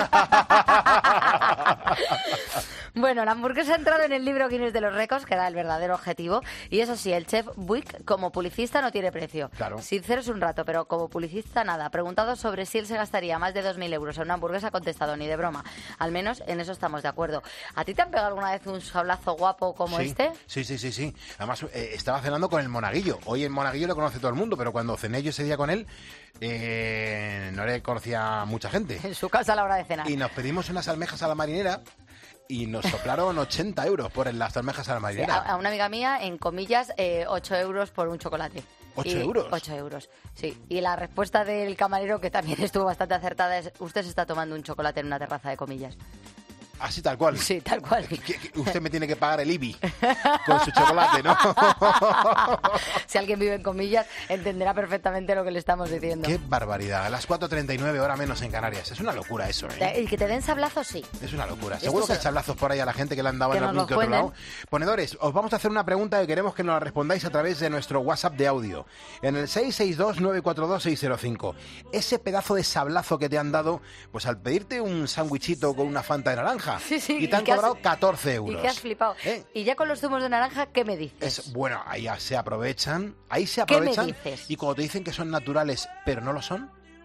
Bueno, la hamburguesa ha entrado en el libro Guinness de los récords, que era el verdadero objetivo. Y eso sí, el chef Buik, como publicista, no tiene precio. Claro. Sincero es un rato, pero como publicista, nada. Preguntado sobre si él se gastaría más de dos mil euros en una hamburguesa, ha contestado, ni de broma. Al menos en eso estamos de acuerdo. ¿A ti te han pegado alguna vez un sablazo guapo como sí, este? Sí, sí, sí, sí. Además, eh, estaba cenando con el Monaguillo. Hoy el Monaguillo lo conoce todo el mundo, pero cuando cené yo ese día con él, eh, no le conocía mucha gente. En su casa a la hora de cenar. Y nos pedimos unas almejas a la marinera y nos soplaron ochenta euros por las almejas a la Sí, marinera. a, a una amiga mía, en comillas, eh, ocho euros por un chocolate. ¿Ocho Y- euros? ocho euros, sí. Y la respuesta del camarero, que también estuvo bastante acertada, es: usted se está tomando un chocolate en una terraza de comillas. Así tal cual. Sí, tal cual. Que- que usted me tiene que pagar el I B I con su chocolate, ¿no? Si alguien vive en comillas, entenderá perfectamente lo que le estamos diciendo. Qué barbaridad. A las cuatro treinta y nueve, hora menos en Canarias. Es una locura eso, ¿eh? Y que te den sablazos, sí. Es una locura. Esto Seguro que se- hay chablazos por ahí a la gente que le han dado Que en nos algún los que otro cuenten. lado. Ponedores, os vamos a hacer una pregunta que queremos que nos la respondáis a través de nuestro WhatsApp de audio. En el seis seis dos nueve cuatro dos seis cero cinco. Ese pedazo de sablazo que te han dado, pues al pedirte un sándwichito con una fanta de naranja. Sí, sí, Y te han que has- cobrado catorce euros. Y que has flipado. ¿Eh? Y ya con los zumos de naranja, ¿qué me dices? Es, bueno, ahí ya se aprovechan. Ahí se ¿Qué me aprovechan. dices? Y cuando te dicen que son naturales, pero no lo son.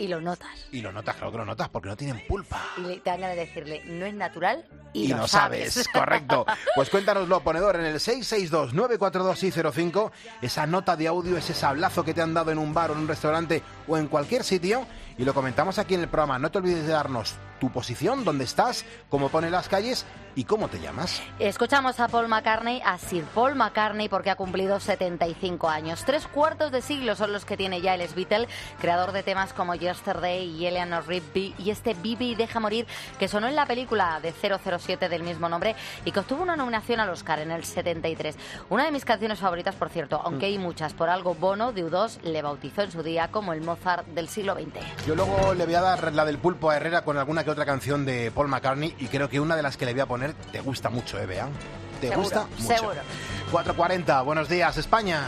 Y lo notas. Y lo notas, claro que lo notas, porque no tienen pulpa. Y le, te dan ganas de decirle, no es natural y, Y lo no sabes. sabes, correcto. Pues cuéntanoslo, ponedor, en el seis seis dos, nueve cuatro dos, seis cero cinco, esa nota de audio, ese sablazo que te han dado en un bar o en un restaurante o en cualquier sitio, y lo comentamos aquí en el programa. No te olvides de darnos tu posición, dónde estás, cómo pone las calles y cómo te llamas. Escuchamos a Paul McCartney, a Sir Paul McCartney, porque ha cumplido setenta y cinco años. Tres cuartos de siglo son los que tiene ya el ex-Beatle, creador de temas como Yesterday y Eleanor Rigby, y este Vive y Deja Morir, que sonó en la película de cero cero siete del mismo nombre y que obtuvo una nominación al Oscar en el setenta y tres. Una de mis canciones favoritas, por cierto, aunque hay muchas. Por algo, Bono de U dos le bautizó en su día como el Mozart del siglo veinte. Yo luego le voy a dar la del pulpo a Herrera con alguna que otra canción de Paul McCartney, y creo que una de las que le voy a poner te gusta mucho, ¿eh, Bea? ¿Te Seguro, gusta mucho? Seguro. cuatro cuarenta, buenos días, España.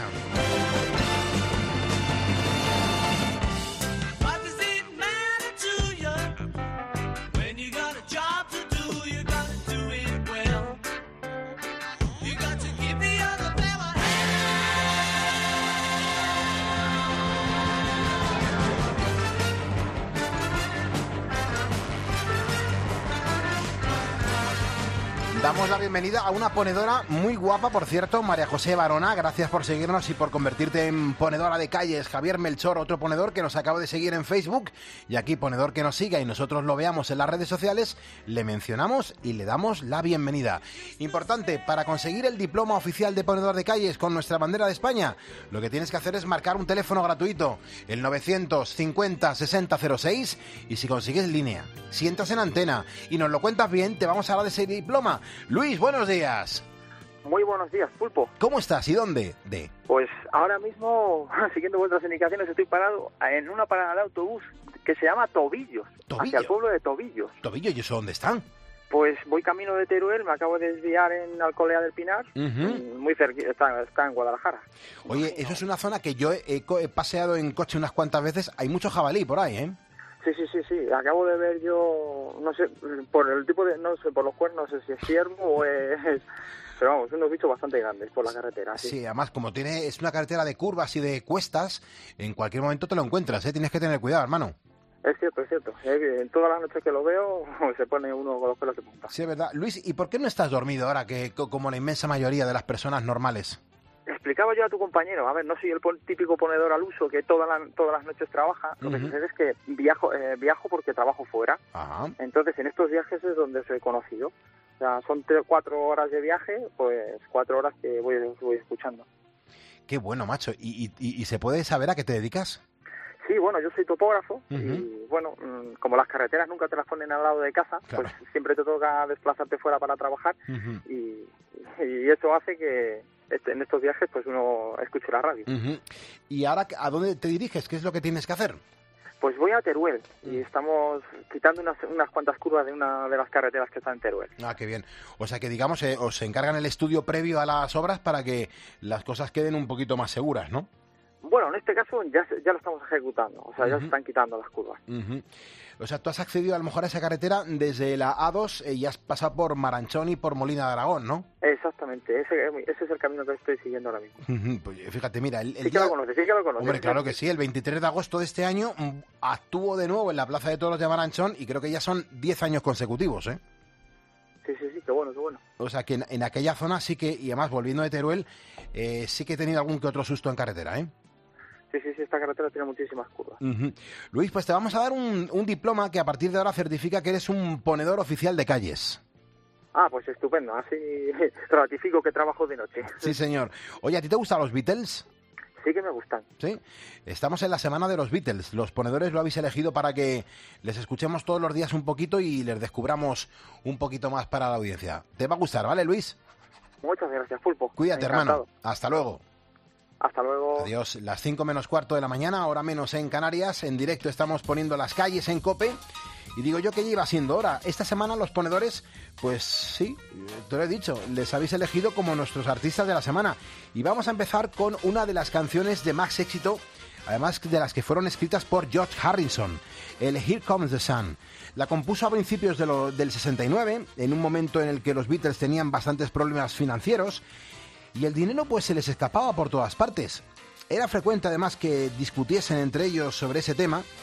Damos la bienvenida a una ponedora muy guapa, por cierto, María José Barona. Gracias por seguirnos y por convertirte en ponedora de calles. Javier Melchor, otro ponedor que nos acaba de seguir en Facebook. Y aquí, ponedor que nos siga y nosotros lo veamos en las redes sociales, le mencionamos y le damos la bienvenida. Importante, para conseguir el diploma oficial de ponedor de calles con nuestra bandera de España, lo que tienes que hacer es marcar un teléfono gratuito, el novecientos cincuenta sesenta cero seis, y si consigues línea, si entras en antena y nos lo cuentas bien, te vamos a dar ese diploma. Luis, buenos días. Muy buenos días, Pulpo. ¿Cómo estás y dónde? De. Pues ahora mismo, siguiendo vuestras indicaciones, estoy parado en una parada de autobús que se llama Tobillos, ¿Tobillo? hacia el pueblo de Tobillos. ¿Tobillo? ¿Y eso dónde están? Pues voy camino de Teruel, me acabo de desviar en Alcolea del Pinar, Uh-huh. muy cerca, está, está en Guadalajara. Oye, eso es una zona que yo he, he paseado en coche unas cuantas veces. Hay mucho jabalí por ahí, ¿eh? Sí, sí, sí, sí. Acabo de ver yo, no sé, por el tipo de, no sé, por los cuernos, no sé si es ciervo o es... Pero vamos, unos bichos bastante grandes por la carretera. Sí, sí, además, como tiene es una carretera de curvas y de cuestas, en cualquier momento te lo encuentras, ¿eh? Tienes que tener cuidado, hermano. Es cierto, es cierto. En todas las noches que lo veo, se pone uno con los pelos de punta. Sí, es verdad. Luis, ¿y por qué no estás dormido ahora, que como la inmensa mayoría de las personas normales? Explicaba yo a tu compañero, a ver, no soy el típico ponedor al uso que toda la, todas las noches trabaja, lo que Uh-huh. sucede es que viajo eh, viajo porque trabajo fuera. Ajá. Entonces en estos viajes es donde os he conocido. O sea, son tres, cuatro horas de viaje, pues cuatro horas que voy, voy escuchando. Qué bueno, macho. ¿Y, y, ¿Y se puede saber a qué te dedicas? Sí, bueno, yo soy topógrafo Uh-huh. y, bueno, como las carreteras nunca te las ponen al lado de casa, Claro. pues siempre te toca desplazarte fuera para trabajar Uh-huh. y, y eso hace que este, en estos viajes pues uno escuche la radio. Uh-huh. ¿Y ahora a dónde te diriges? ¿Qué es lo que tienes que hacer? Pues voy a Teruel y estamos quitando unas, unas cuantas curvas de una de las carreteras que está en Teruel. Ah, qué bien. O sea que, digamos, eh, os encargan el estudio previo a las obras para que las cosas queden un poquito más seguras, ¿no? Bueno, en este caso ya, se- ya lo estamos ejecutando, o sea, ya Ujú. se están quitando las curvas. Uh-huh. O sea, tú has accedido a lo mejor a esa carretera desde la A dos eh, y has pasado por Maranchón y por Molina de Aragón, ¿no? Exactamente, ese, ese es el camino que estoy siguiendo ahora mismo. Uh-huh. Pues fíjate, mira, el, el Sí que día... lo conoces, sí que lo conoces. Hombre, claro que sí, el veintitrés de agosto de este año mm, actuó de nuevo en la Plaza de Toros de Maranchón y creo que ya son diez años consecutivos, ¿eh? Sí, sí, sí, qué bueno, qué bueno. O sea que en, en aquella zona sí que, y además volviendo de Teruel, eh, sí que he tenido algún que otro susto en carretera, ¿eh? Sí, sí, sí, esta carretera tiene muchísimas curvas. Uh-huh. Luis, pues te vamos a dar un, un diploma que a partir de ahora certifica que eres un ponedor oficial de calles. Ah, pues estupendo, así ratifico que trabajo de noche. Sí, señor. Oye, ¿a ti te gustan los Beatles? Sí que me gustan. Sí. Estamos en la semana de los Beatles. Los ponedores lo habéis elegido para que les escuchemos todos los días un poquito y les descubramos un poquito más para la audiencia. Te va a gustar, ¿vale, Luis? Muchas gracias, Pulpo. Cuídate, Encantado. hermano. Hasta luego. Hasta luego. Adiós. Las cinco menos cuarto de la mañana, hora menos en Canarias. En directo estamos poniendo las calles en COPE. Y digo yo que ya iba siendo hora. Esta semana los ponedores, pues sí, te lo he dicho, les habéis elegido como nuestros artistas de la semana. Y vamos a empezar con una de las canciones de más éxito, además de las que fueron escritas por George Harrison, el Here Comes the Sun. La compuso a principios de lo, del sesenta y nueve, en un momento en el que los Beatles tenían bastantes problemas financieros y el dinero pues se les escapaba por todas partes. Era frecuente además que discutiesen entre ellos sobre ese tema.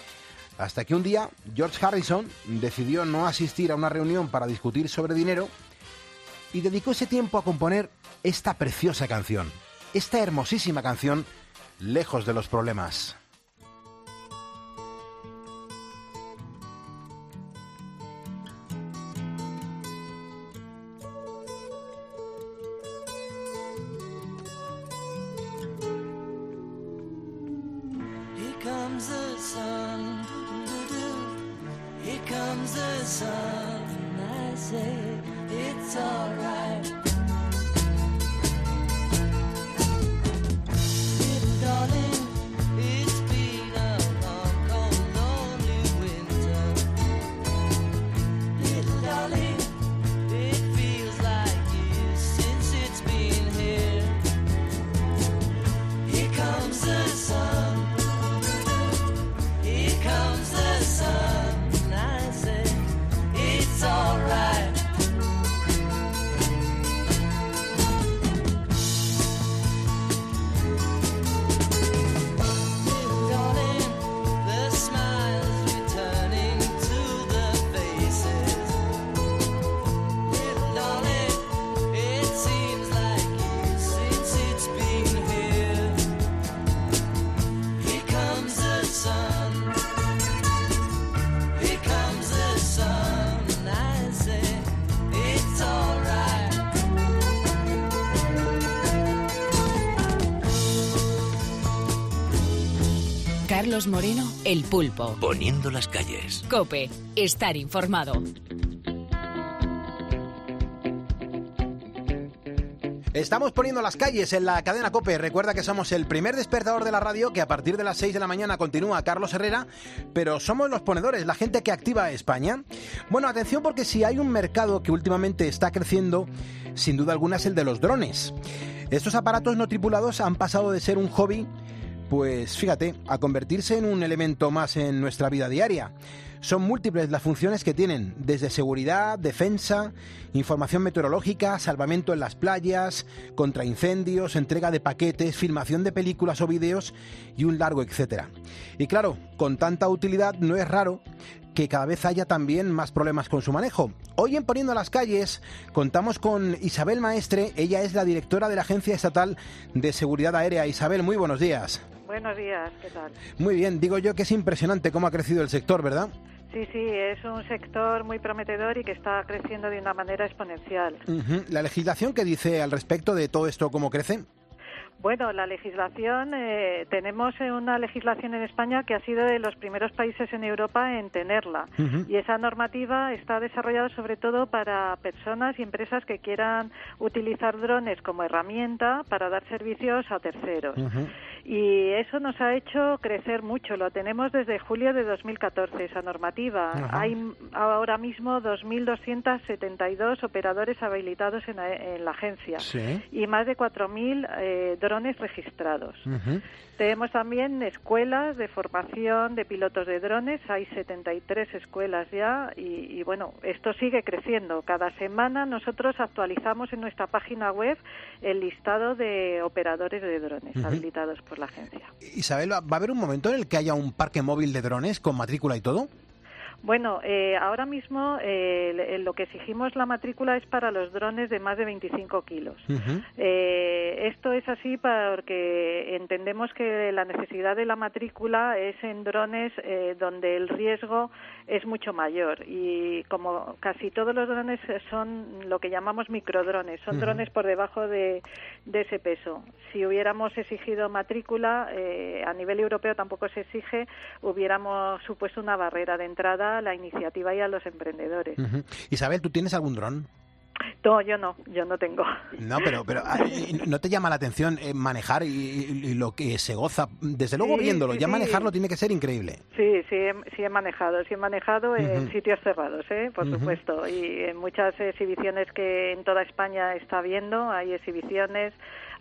Hasta que un día George Harrison decidió no asistir a una reunión para discutir sobre dinero y dedicó ese tiempo a componer esta preciosa canción, esta hermosísima canción, Lejos de los problemas. Carlos Moreno, El Pulpo. Poniendo las calles. COPE, estar informado. Estamos poniendo las calles en la cadena COPE. Recuerda que somos el primer despertador de la radio, que a partir de las seis de la mañana continúa Carlos Herrera, pero somos los ponedores, la gente que activa España. Bueno, atención, porque si hay un mercado que últimamente está creciendo, sin duda alguna es el de los drones. Estos aparatos no tripulados han pasado de ser un hobby, pues fíjate, a convertirse en un elemento más en nuestra vida diaria. Son múltiples las funciones que tienen, desde seguridad, defensa, información meteorológica, salvamento en las playas, contra incendios, entrega de paquetes, filmación de películas o vídeos y un largo etcétera. Y claro, con tanta utilidad no es raro que cada vez haya también más problemas con su manejo. Hoy en Poniendo las Calles contamos con Isabel Maestre. Ella es la directora de la Agencia Estatal de Seguridad Aérea. Isabel, muy buenos días. Buenos días, ¿qué tal? Muy bien, digo yo que es impresionante cómo ha crecido el sector, ¿verdad? Sí, sí, es un sector muy prometedor y que está creciendo de una manera exponencial. Uh-huh. ¿La legislación qué dice al respecto de todo esto, cómo crece? Bueno, la legislación, eh, tenemos una legislación en España que ha sido de los primeros países en Europa en tenerla. Uh-huh. Y esa normativa está desarrollada sobre todo para personas y empresas que quieran utilizar drones como herramienta para dar servicios a terceros. Uh-huh. Y eso nos ha hecho crecer mucho. Lo tenemos desde julio de dos mil catorce, esa normativa. Uh-huh. Hay ahora mismo dos mil doscientos setenta y dos operadores habilitados en la, en la agencia. Sí. Y más de cuatro mil eh, drones registrados. Uh-huh. Tenemos también escuelas de formación de pilotos de drones, hay setenta y tres escuelas ya y, y bueno, esto sigue creciendo. Cada semana nosotros actualizamos en nuestra página web el listado de operadores de drones uh-huh. habilitados por la agencia. Isabel, ¿va a haber un momento en el que haya un parque móvil de drones con matrícula y todo? Bueno, eh, ahora mismo eh, lo que exigimos la matrícula es para los drones de más de veinticinco kilos. Uh-huh. Eh, esto es así porque entendemos que la necesidad de la matrícula es en drones eh, donde el riesgo es mucho mayor y como casi todos los drones son lo que llamamos microdrones, son uh-huh. drones por debajo de, de ese peso. Si hubiéramos exigido matrícula, eh, a nivel europeo tampoco se exige, hubiéramos supuesto una barrera de entrada a la iniciativa y a los emprendedores. Uh-huh. Isabel, ¿tú tienes algún dron? No, yo no, yo no tengo. No, pero, pero ¿no te llama la atención eh, manejar y, y, y lo que se goza? Desde luego sí, viéndolo, sí, ya sí. manejarlo tiene que ser increíble. Sí, sí, he, sí he manejado, sí he manejado uh-huh. en sitios cerrados, ¿eh? por uh-huh. supuesto, y en muchas exhibiciones que en toda España está habiendo, hay exhibiciones,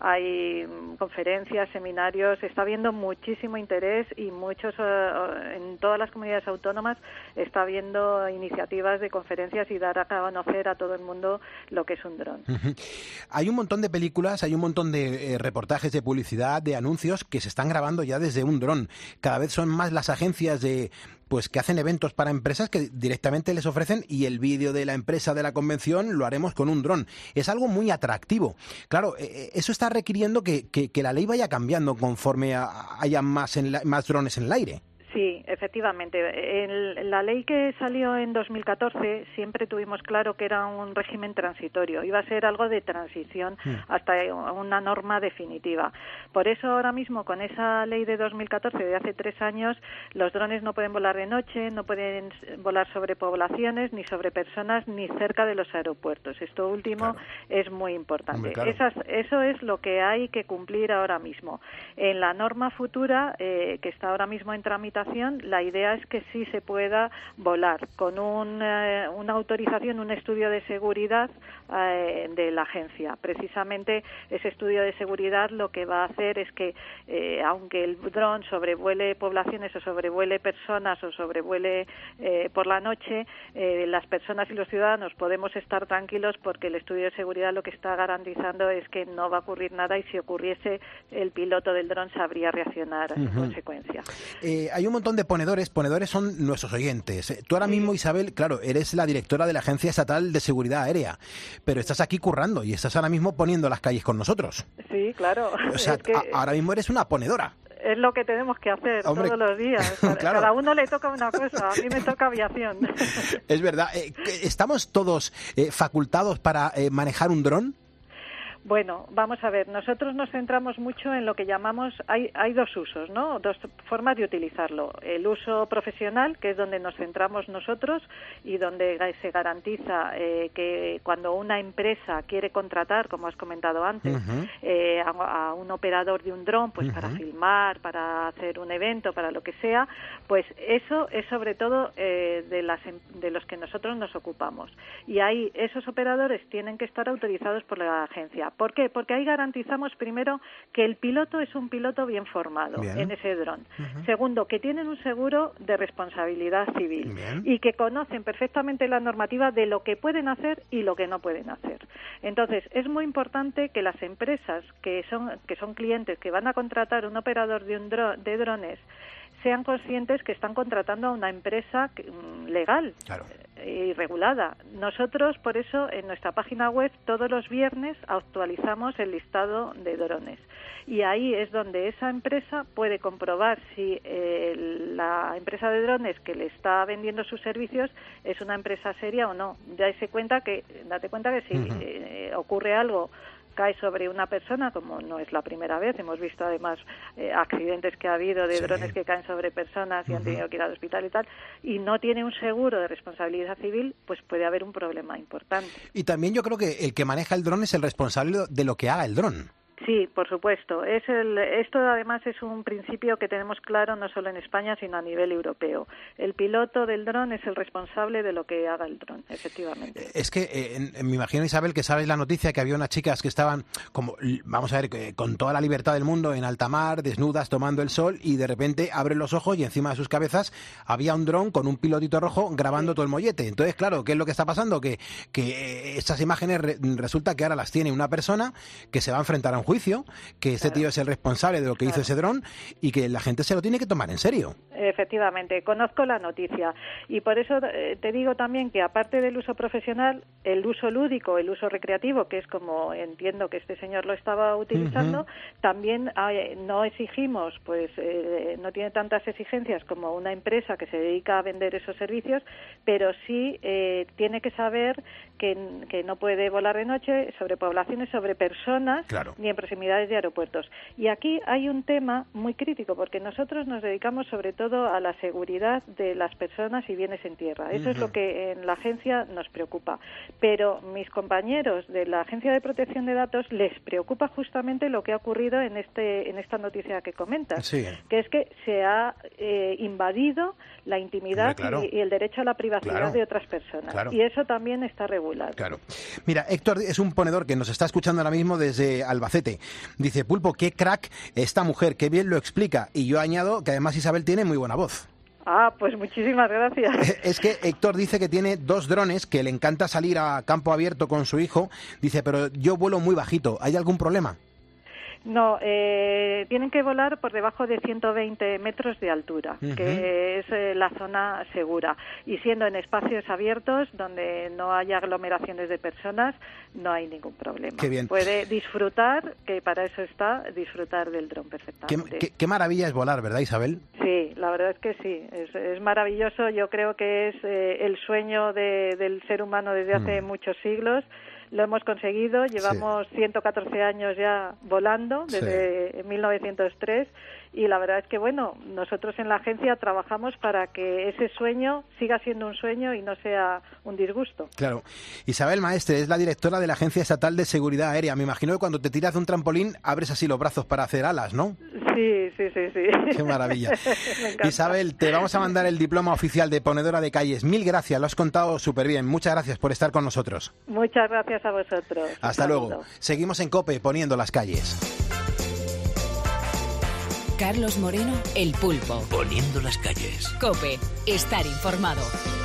hay conferencias, seminarios, está habiendo muchísimo interés y muchos uh, en todas las comunidades autónomas está habiendo iniciativas de conferencias y dar a conocer a todo el mundo lo que es un dron. Uh-huh. Hay un montón de películas, hay un montón de eh, reportajes de publicidad, de anuncios que se están grabando ya desde un dron. Cada vez son más las agencias de pues que hacen eventos para empresas que directamente les ofrecen y el vídeo de la empresa de la convención lo haremos con un dron. Es algo muy atractivo. Claro, eh, eso está requiriendo que, que, que la ley vaya cambiando conforme a, haya más, en la, más drones en el aire. Sí, efectivamente. En la ley que salió en dos mil catorce siempre tuvimos claro que era un régimen transitorio, iba a ser algo de transición hasta una norma definitiva. Por eso ahora mismo con esa ley de dos mil catorce de hace tres años los drones no pueden volar de noche, no pueden volar sobre poblaciones, ni sobre personas, ni cerca de los aeropuertos. Esto último claro. es muy importante. Hombre, claro. Esas, eso es lo que hay que cumplir ahora mismo. En la norma futura eh, que está ahora mismo en tramitación, la idea es que sí se pueda volar con un, eh, una autorización, un estudio de seguridad eh, de la agencia. Precisamente ese estudio de seguridad lo que va a hacer es que, eh, aunque el dron sobrevuele poblaciones o sobrevuele personas o sobrevuele eh, por la noche, eh, las personas y los ciudadanos podemos estar tranquilos porque el estudio de seguridad lo que está garantizando es que no va a ocurrir nada y si ocurriese el piloto del dron sabría reaccionar uh-huh. en consecuencia. Eh, hay un montón de ponedores, ponedores son nuestros oyentes. Tú ahora mismo, Isabel, claro, eres la directora de la Agencia Estatal de Seguridad Aérea, pero estás aquí currando y estás ahora mismo poniendo las calles con nosotros. Sí, claro. O sea, es que a, ahora mismo eres una ponedora. Es lo que tenemos que hacer Hombre, todos los días. Claro. Cada uno le toca una cosa, a mí me toca aviación. Es verdad. Eh, ¿Estamos todos eh, facultados para eh, manejar un dron? Bueno, vamos a ver, nosotros nos centramos mucho en lo que llamamos, hay, hay dos usos, ¿no? Dos formas de utilizarlo. El uso profesional, que es donde nos centramos nosotros y donde se garantiza eh, que cuando una empresa quiere contratar, como has comentado antes, uh-huh. eh, a, a un operador de un dron, pues uh-huh. para filmar, para hacer un evento, para lo que sea, pues eso es sobre todo eh, de, las, de los que nosotros nos ocupamos. Y ahí esos operadores tienen que estar autorizados por la agencia. ¿Por qué? Porque ahí garantizamos primero que el piloto es un piloto bien formado bien. en ese dron. Uh-huh. Segundo, que tienen un seguro de responsabilidad civil bien. y que conocen perfectamente la normativa de lo que pueden hacer y lo que no pueden hacer. Entonces, es muy importante que las empresas que son, que son clientes que van a contratar un operador de, un dro- de drones sean conscientes que están contratando a una empresa legal claro. y regulada. Nosotros, por eso, en nuestra página web, todos los viernes actualizamos el listado de drones. Y ahí es donde esa empresa puede comprobar si eh, la empresa de drones que le está vendiendo sus servicios es una empresa seria o no. Date cuenta que, date cuenta que si uh-huh. eh, ocurre algo cae sobre una persona, como no es la primera vez, hemos visto además eh, accidentes que ha habido de sí. drones que caen sobre personas y uh-huh. han tenido que ir al hospital y tal, y no tiene un seguro de responsabilidad civil, pues puede haber un problema importante. Y también yo creo que el que maneja el dron es el responsable de lo que haga el dron. Sí, por supuesto. Es el, esto además es un principio que tenemos claro no solo en España, sino a nivel europeo. El piloto del dron es el responsable de lo que haga el dron, efectivamente. Es que eh, me imagino, Isabel, que sabes la noticia que había unas chicas que estaban, como vamos a ver, eh, con toda la libertad del mundo en alta mar, desnudas, tomando el sol, y de repente abren los ojos y encima de sus cabezas había un dron con un pilotito rojo grabando sí. todo el mollete. Entonces, claro, ¿qué es lo que está pasando? Que, que estas imágenes re, resulta que ahora las tiene una persona que se va a enfrentar a un juicio, que este claro. tío es el responsable de lo que claro. hizo ese dron y que la gente se lo tiene que tomar en serio. Efectivamente, conozco la noticia y por eso eh, te digo también que aparte del uso profesional, el uso lúdico, el uso recreativo, que es como entiendo que este señor lo estaba utilizando, uh-huh. también hay, no exigimos, pues eh, no tiene tantas exigencias como una empresa que se dedica a vender esos servicios, pero sí eh, tiene que saber que, que no puede volar de noche sobre poblaciones, sobre personas, claro. ni en proximidades de aeropuertos. Y aquí hay un tema muy crítico, porque nosotros nos dedicamos sobre todo a la seguridad de las personas y bienes en tierra. Eso uh-huh. es lo que en la agencia nos preocupa. Pero mis compañeros de la Agencia de Protección de Datos les preocupa justamente lo que ha ocurrido en este en esta noticia que comentas, sí. que es que se ha eh, invadido la intimidad Hombre, claro. y, y el derecho a la privacidad claro. de otras personas. Claro. Y eso también está regulado. Claro. Mira, Héctor es un ponedor que nos está escuchando ahora mismo desde Albacete. Dice, Pulpo, qué crack esta mujer, qué bien lo explica. Y yo añado que además Isabel tiene muy buena voz. Ah, pues muchísimas gracias. Es que Héctor dice que tiene dos drones, que le encanta salir a campo abierto con su hijo. Dice, pero yo vuelo muy bajito. ¿Hay algún problema? No, eh, tienen que volar por debajo de ciento veinte metros de altura, uh-huh. que es eh, la zona segura. Y siendo en espacios abiertos, donde no haya aglomeraciones de personas, no hay ningún problema. Qué bien. Puede disfrutar, que para eso está, disfrutar del dron perfectamente. Qué, qué, qué maravilla es volar, ¿verdad, Isabel? Sí, la verdad es que sí, es, es maravilloso. Yo creo que es eh, el sueño de, del ser humano desde hace mm. muchos siglos. Lo hemos conseguido, llevamos sí. ciento catorce años ya volando, desde sí. mil novecientos tres, y la verdad es que, bueno, nosotros en la agencia trabajamos para que ese sueño siga siendo un sueño y no sea un disgusto. Claro. Isabel Maestre es la directora de la Agencia Estatal de Seguridad Aérea. Me imagino que cuando te tiras de un trampolín abres así los brazos para hacer alas, ¿no? Sí, sí, sí, sí. Qué maravilla. Isabel, te vamos a mandar el diploma oficial de ponedora de calles. Mil gracias, lo has contado súper bien. Muchas gracias por estar con nosotros. Muchas gracias a vosotros. Hasta luego. Seguimos en COPE, poniendo las calles. Carlos Moreno, El Pulpo. Poniendo las calles. COPE, estar informado.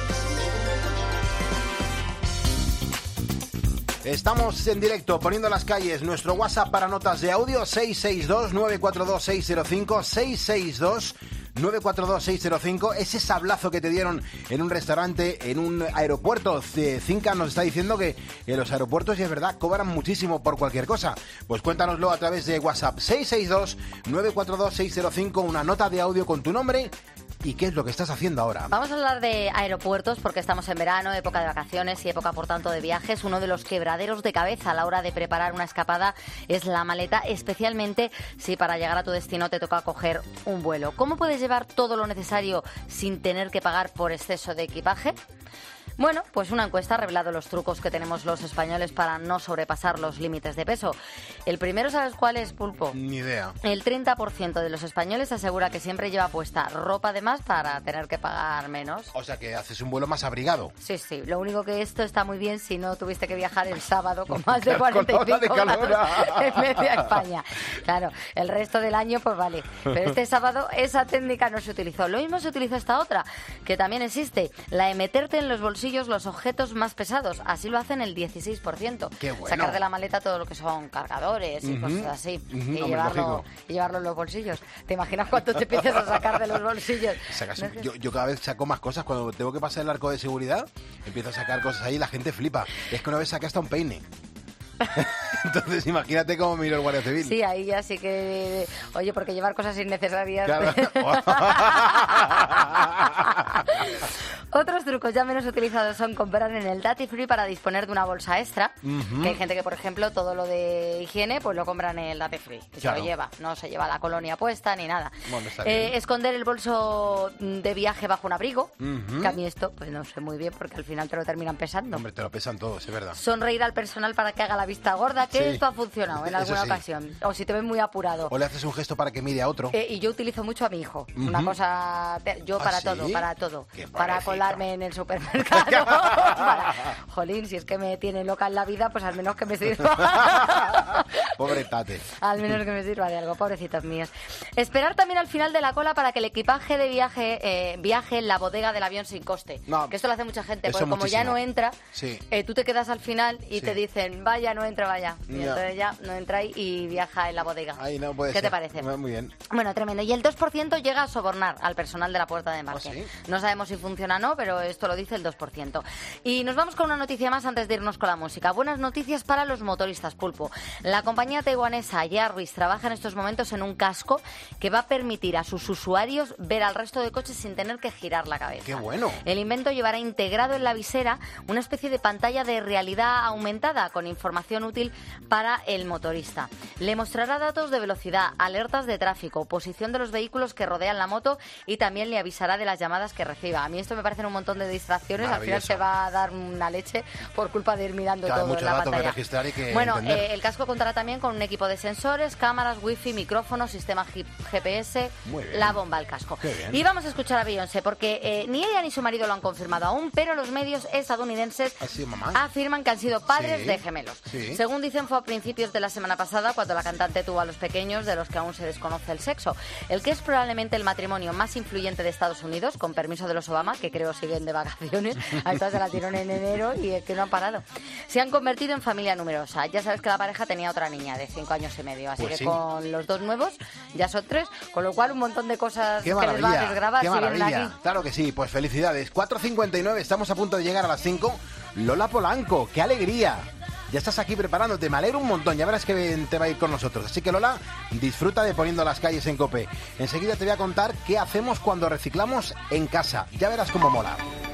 Estamos en directo, poniendo las calles. Nuestro WhatsApp para notas de audio, seis seis dos, nueve cuatro dos, seis cero cinco, seis seis dos, nueve cuatro dos, seis cero cinco. Ese sablazo que te dieron en un restaurante, en un aeropuerto. Cinca nos está diciendo que en los aeropuertos, y es verdad, cobran muchísimo por cualquier cosa. Pues cuéntanoslo a través de WhatsApp, seis seis dos, nueve cuatro dos, seis cero cinco, una nota de audio con tu nombre. ¿Y qué es lo que estás haciendo ahora? Vamos a hablar de aeropuertos porque estamos en verano, época de vacaciones y época, por tanto, de viajes. Uno de los quebraderos de cabeza a la hora de preparar una escapada es la maleta, especialmente si para llegar a tu destino te toca coger un vuelo. ¿Cómo puedes llevar todo lo necesario sin tener que pagar por exceso de equipaje? Bueno, pues una encuesta ha revelado los trucos que tenemos los españoles para no sobrepasar los límites de peso. El primero, ¿sabes cuál es, Pulpo? Ni idea. El treinta por ciento de los españoles asegura que siempre lleva puesta ropa de más para tener que pagar menos. O sea, que haces un vuelo más abrigado. Sí, sí. Lo único que esto está muy bien si no tuviste que viajar el sábado con más de cuarenta y cinco grados en media España. Claro, el resto del año, pues vale. Pero este sábado esa técnica no se utilizó. Lo mismo se utilizó esta otra, que también existe, la de meterte en los bolsillos los objetos más pesados. Así lo hacen el dieciséis por ciento. Qué bueno. Sacar de la maleta todo lo que son cargadores y uh-huh. cosas así. Uh-huh. Y, no, llevarlo, y llevarlo en los bolsillos. ¿Te imaginas cuánto te empiezas a sacar de los bolsillos? Sacas, ¿no? yo, yo cada vez saco más cosas. Cuando tengo que pasar el arco de seguridad, empiezo a sacar cosas ahí y la gente flipa. Es que una vez saqué hasta un peine. Entonces imagínate cómo miró el Guardia Civil. Sí, ahí ya sí que... Oye, porque llevar cosas innecesarias... Claro. Otros trucos ya menos utilizados son comprar en el Duty Free para disponer de una bolsa extra. Uh-huh. Que hay gente que, por ejemplo, todo lo de higiene pues lo compra en el Duty Free. Y claro. Se lo lleva. No se lleva la colonia puesta ni nada. Bueno, eh, esconder el bolso de viaje bajo un abrigo. Uh-huh. Que a mí esto, pues no sé muy bien porque al final te lo terminan pesando. Hombre, te lo pesan todos, es verdad. Sonreír al personal para que haga la vista gorda, que sí. Esto ha funcionado en alguna sí. ocasión. O si te ven muy apurado. O le haces un gesto para que mire a otro. Eh, y yo utilizo mucho a mi hijo. Uh-huh. Una cosa... Yo para ¿Ah, todo, sí? para todo. Para colarme en el supermercado. para... Jolín, si es que me tiene loca en la vida, pues al menos que me sirva. Pobre Tate. Al menos que me sirva de algo, pobrecitos míos. Esperar también al final de la cola para que el equipaje de viaje eh, viaje en la bodega del avión sin coste. No, que esto lo hace mucha gente, porque como muchísimo. ya no entra, sí. eh, tú te quedas al final y sí. te dicen, vaya, no entra, vaya. Y ya. entonces ya no entra ahí y viaja en la bodega. Ahí no puede ¿Qué ser. te parece? Muy bien. Bueno, tremendo. Y el dos por ciento llega a sobornar al personal de la puerta de embarque. ¿Oh, sí? No sabemos si funciona o no, pero esto lo dice el dos por ciento. Y nos vamos con una noticia más antes de irnos con la música. Buenas noticias para los motoristas, Pulpo. La compañía taiwanesa Yaris trabaja en estos momentos en un casco que va a permitir a sus usuarios ver al resto de coches sin tener que girar la cabeza. ¡Qué bueno! El invento llevará integrado en la visera una especie de pantalla de realidad aumentada con información útil para el motorista. Le mostrará datos de velocidad, alertas de tráfico, posición de los vehículos que rodean la moto y también le avisará de las llamadas que reciba. A mí esto me parecen un montón de distracciones. Al final se va a dar una leche por culpa de ir mirando claro, todo en la dato pantalla. Que registrar y que bueno, eh, el casco contará también con un equipo de sensores, cámaras, wifi, micrófonos, sistema G P S, la bomba al casco. Y vamos a escuchar a Beyoncé porque eh, ni ella ni su marido lo han confirmado aún, pero los medios estadounidenses ¿Así, mamá? afirman que han sido padres sí. de gemelos. Sí. Según dicen, fue a principios de la semana pasada cuando la cantante tuvo a los pequeños, de los que aún se desconoce el sexo. El que es probablemente el matrimonio más influyente de Estados Unidos, con permiso de los Obama, que creo febrero siguen de vacaciones, a esta se la dieron en enero y es que no han parado. Se han convertido en familia numerosa. Ya sabes que la pareja tenía otra niña de cinco años y medio, así Pues que sí. con los dos nuevos ya son tres, con lo cual un montón de cosas Qué que les va a maravilla, desgravar qué si vienen maravilla. aquí. Claro que sí, pues felicidades. cuatro cincuenta y nueve, estamos a punto de llegar a las cinco. Lola Polanco, qué alegría. Ya estás aquí preparándote, me alegro un montón, ya verás que te va a ir con nosotros. Así que Lola, disfruta de Poniendo las calles en COPE. Enseguida te voy a contar qué hacemos cuando reciclamos en casa, ya verás cómo mola.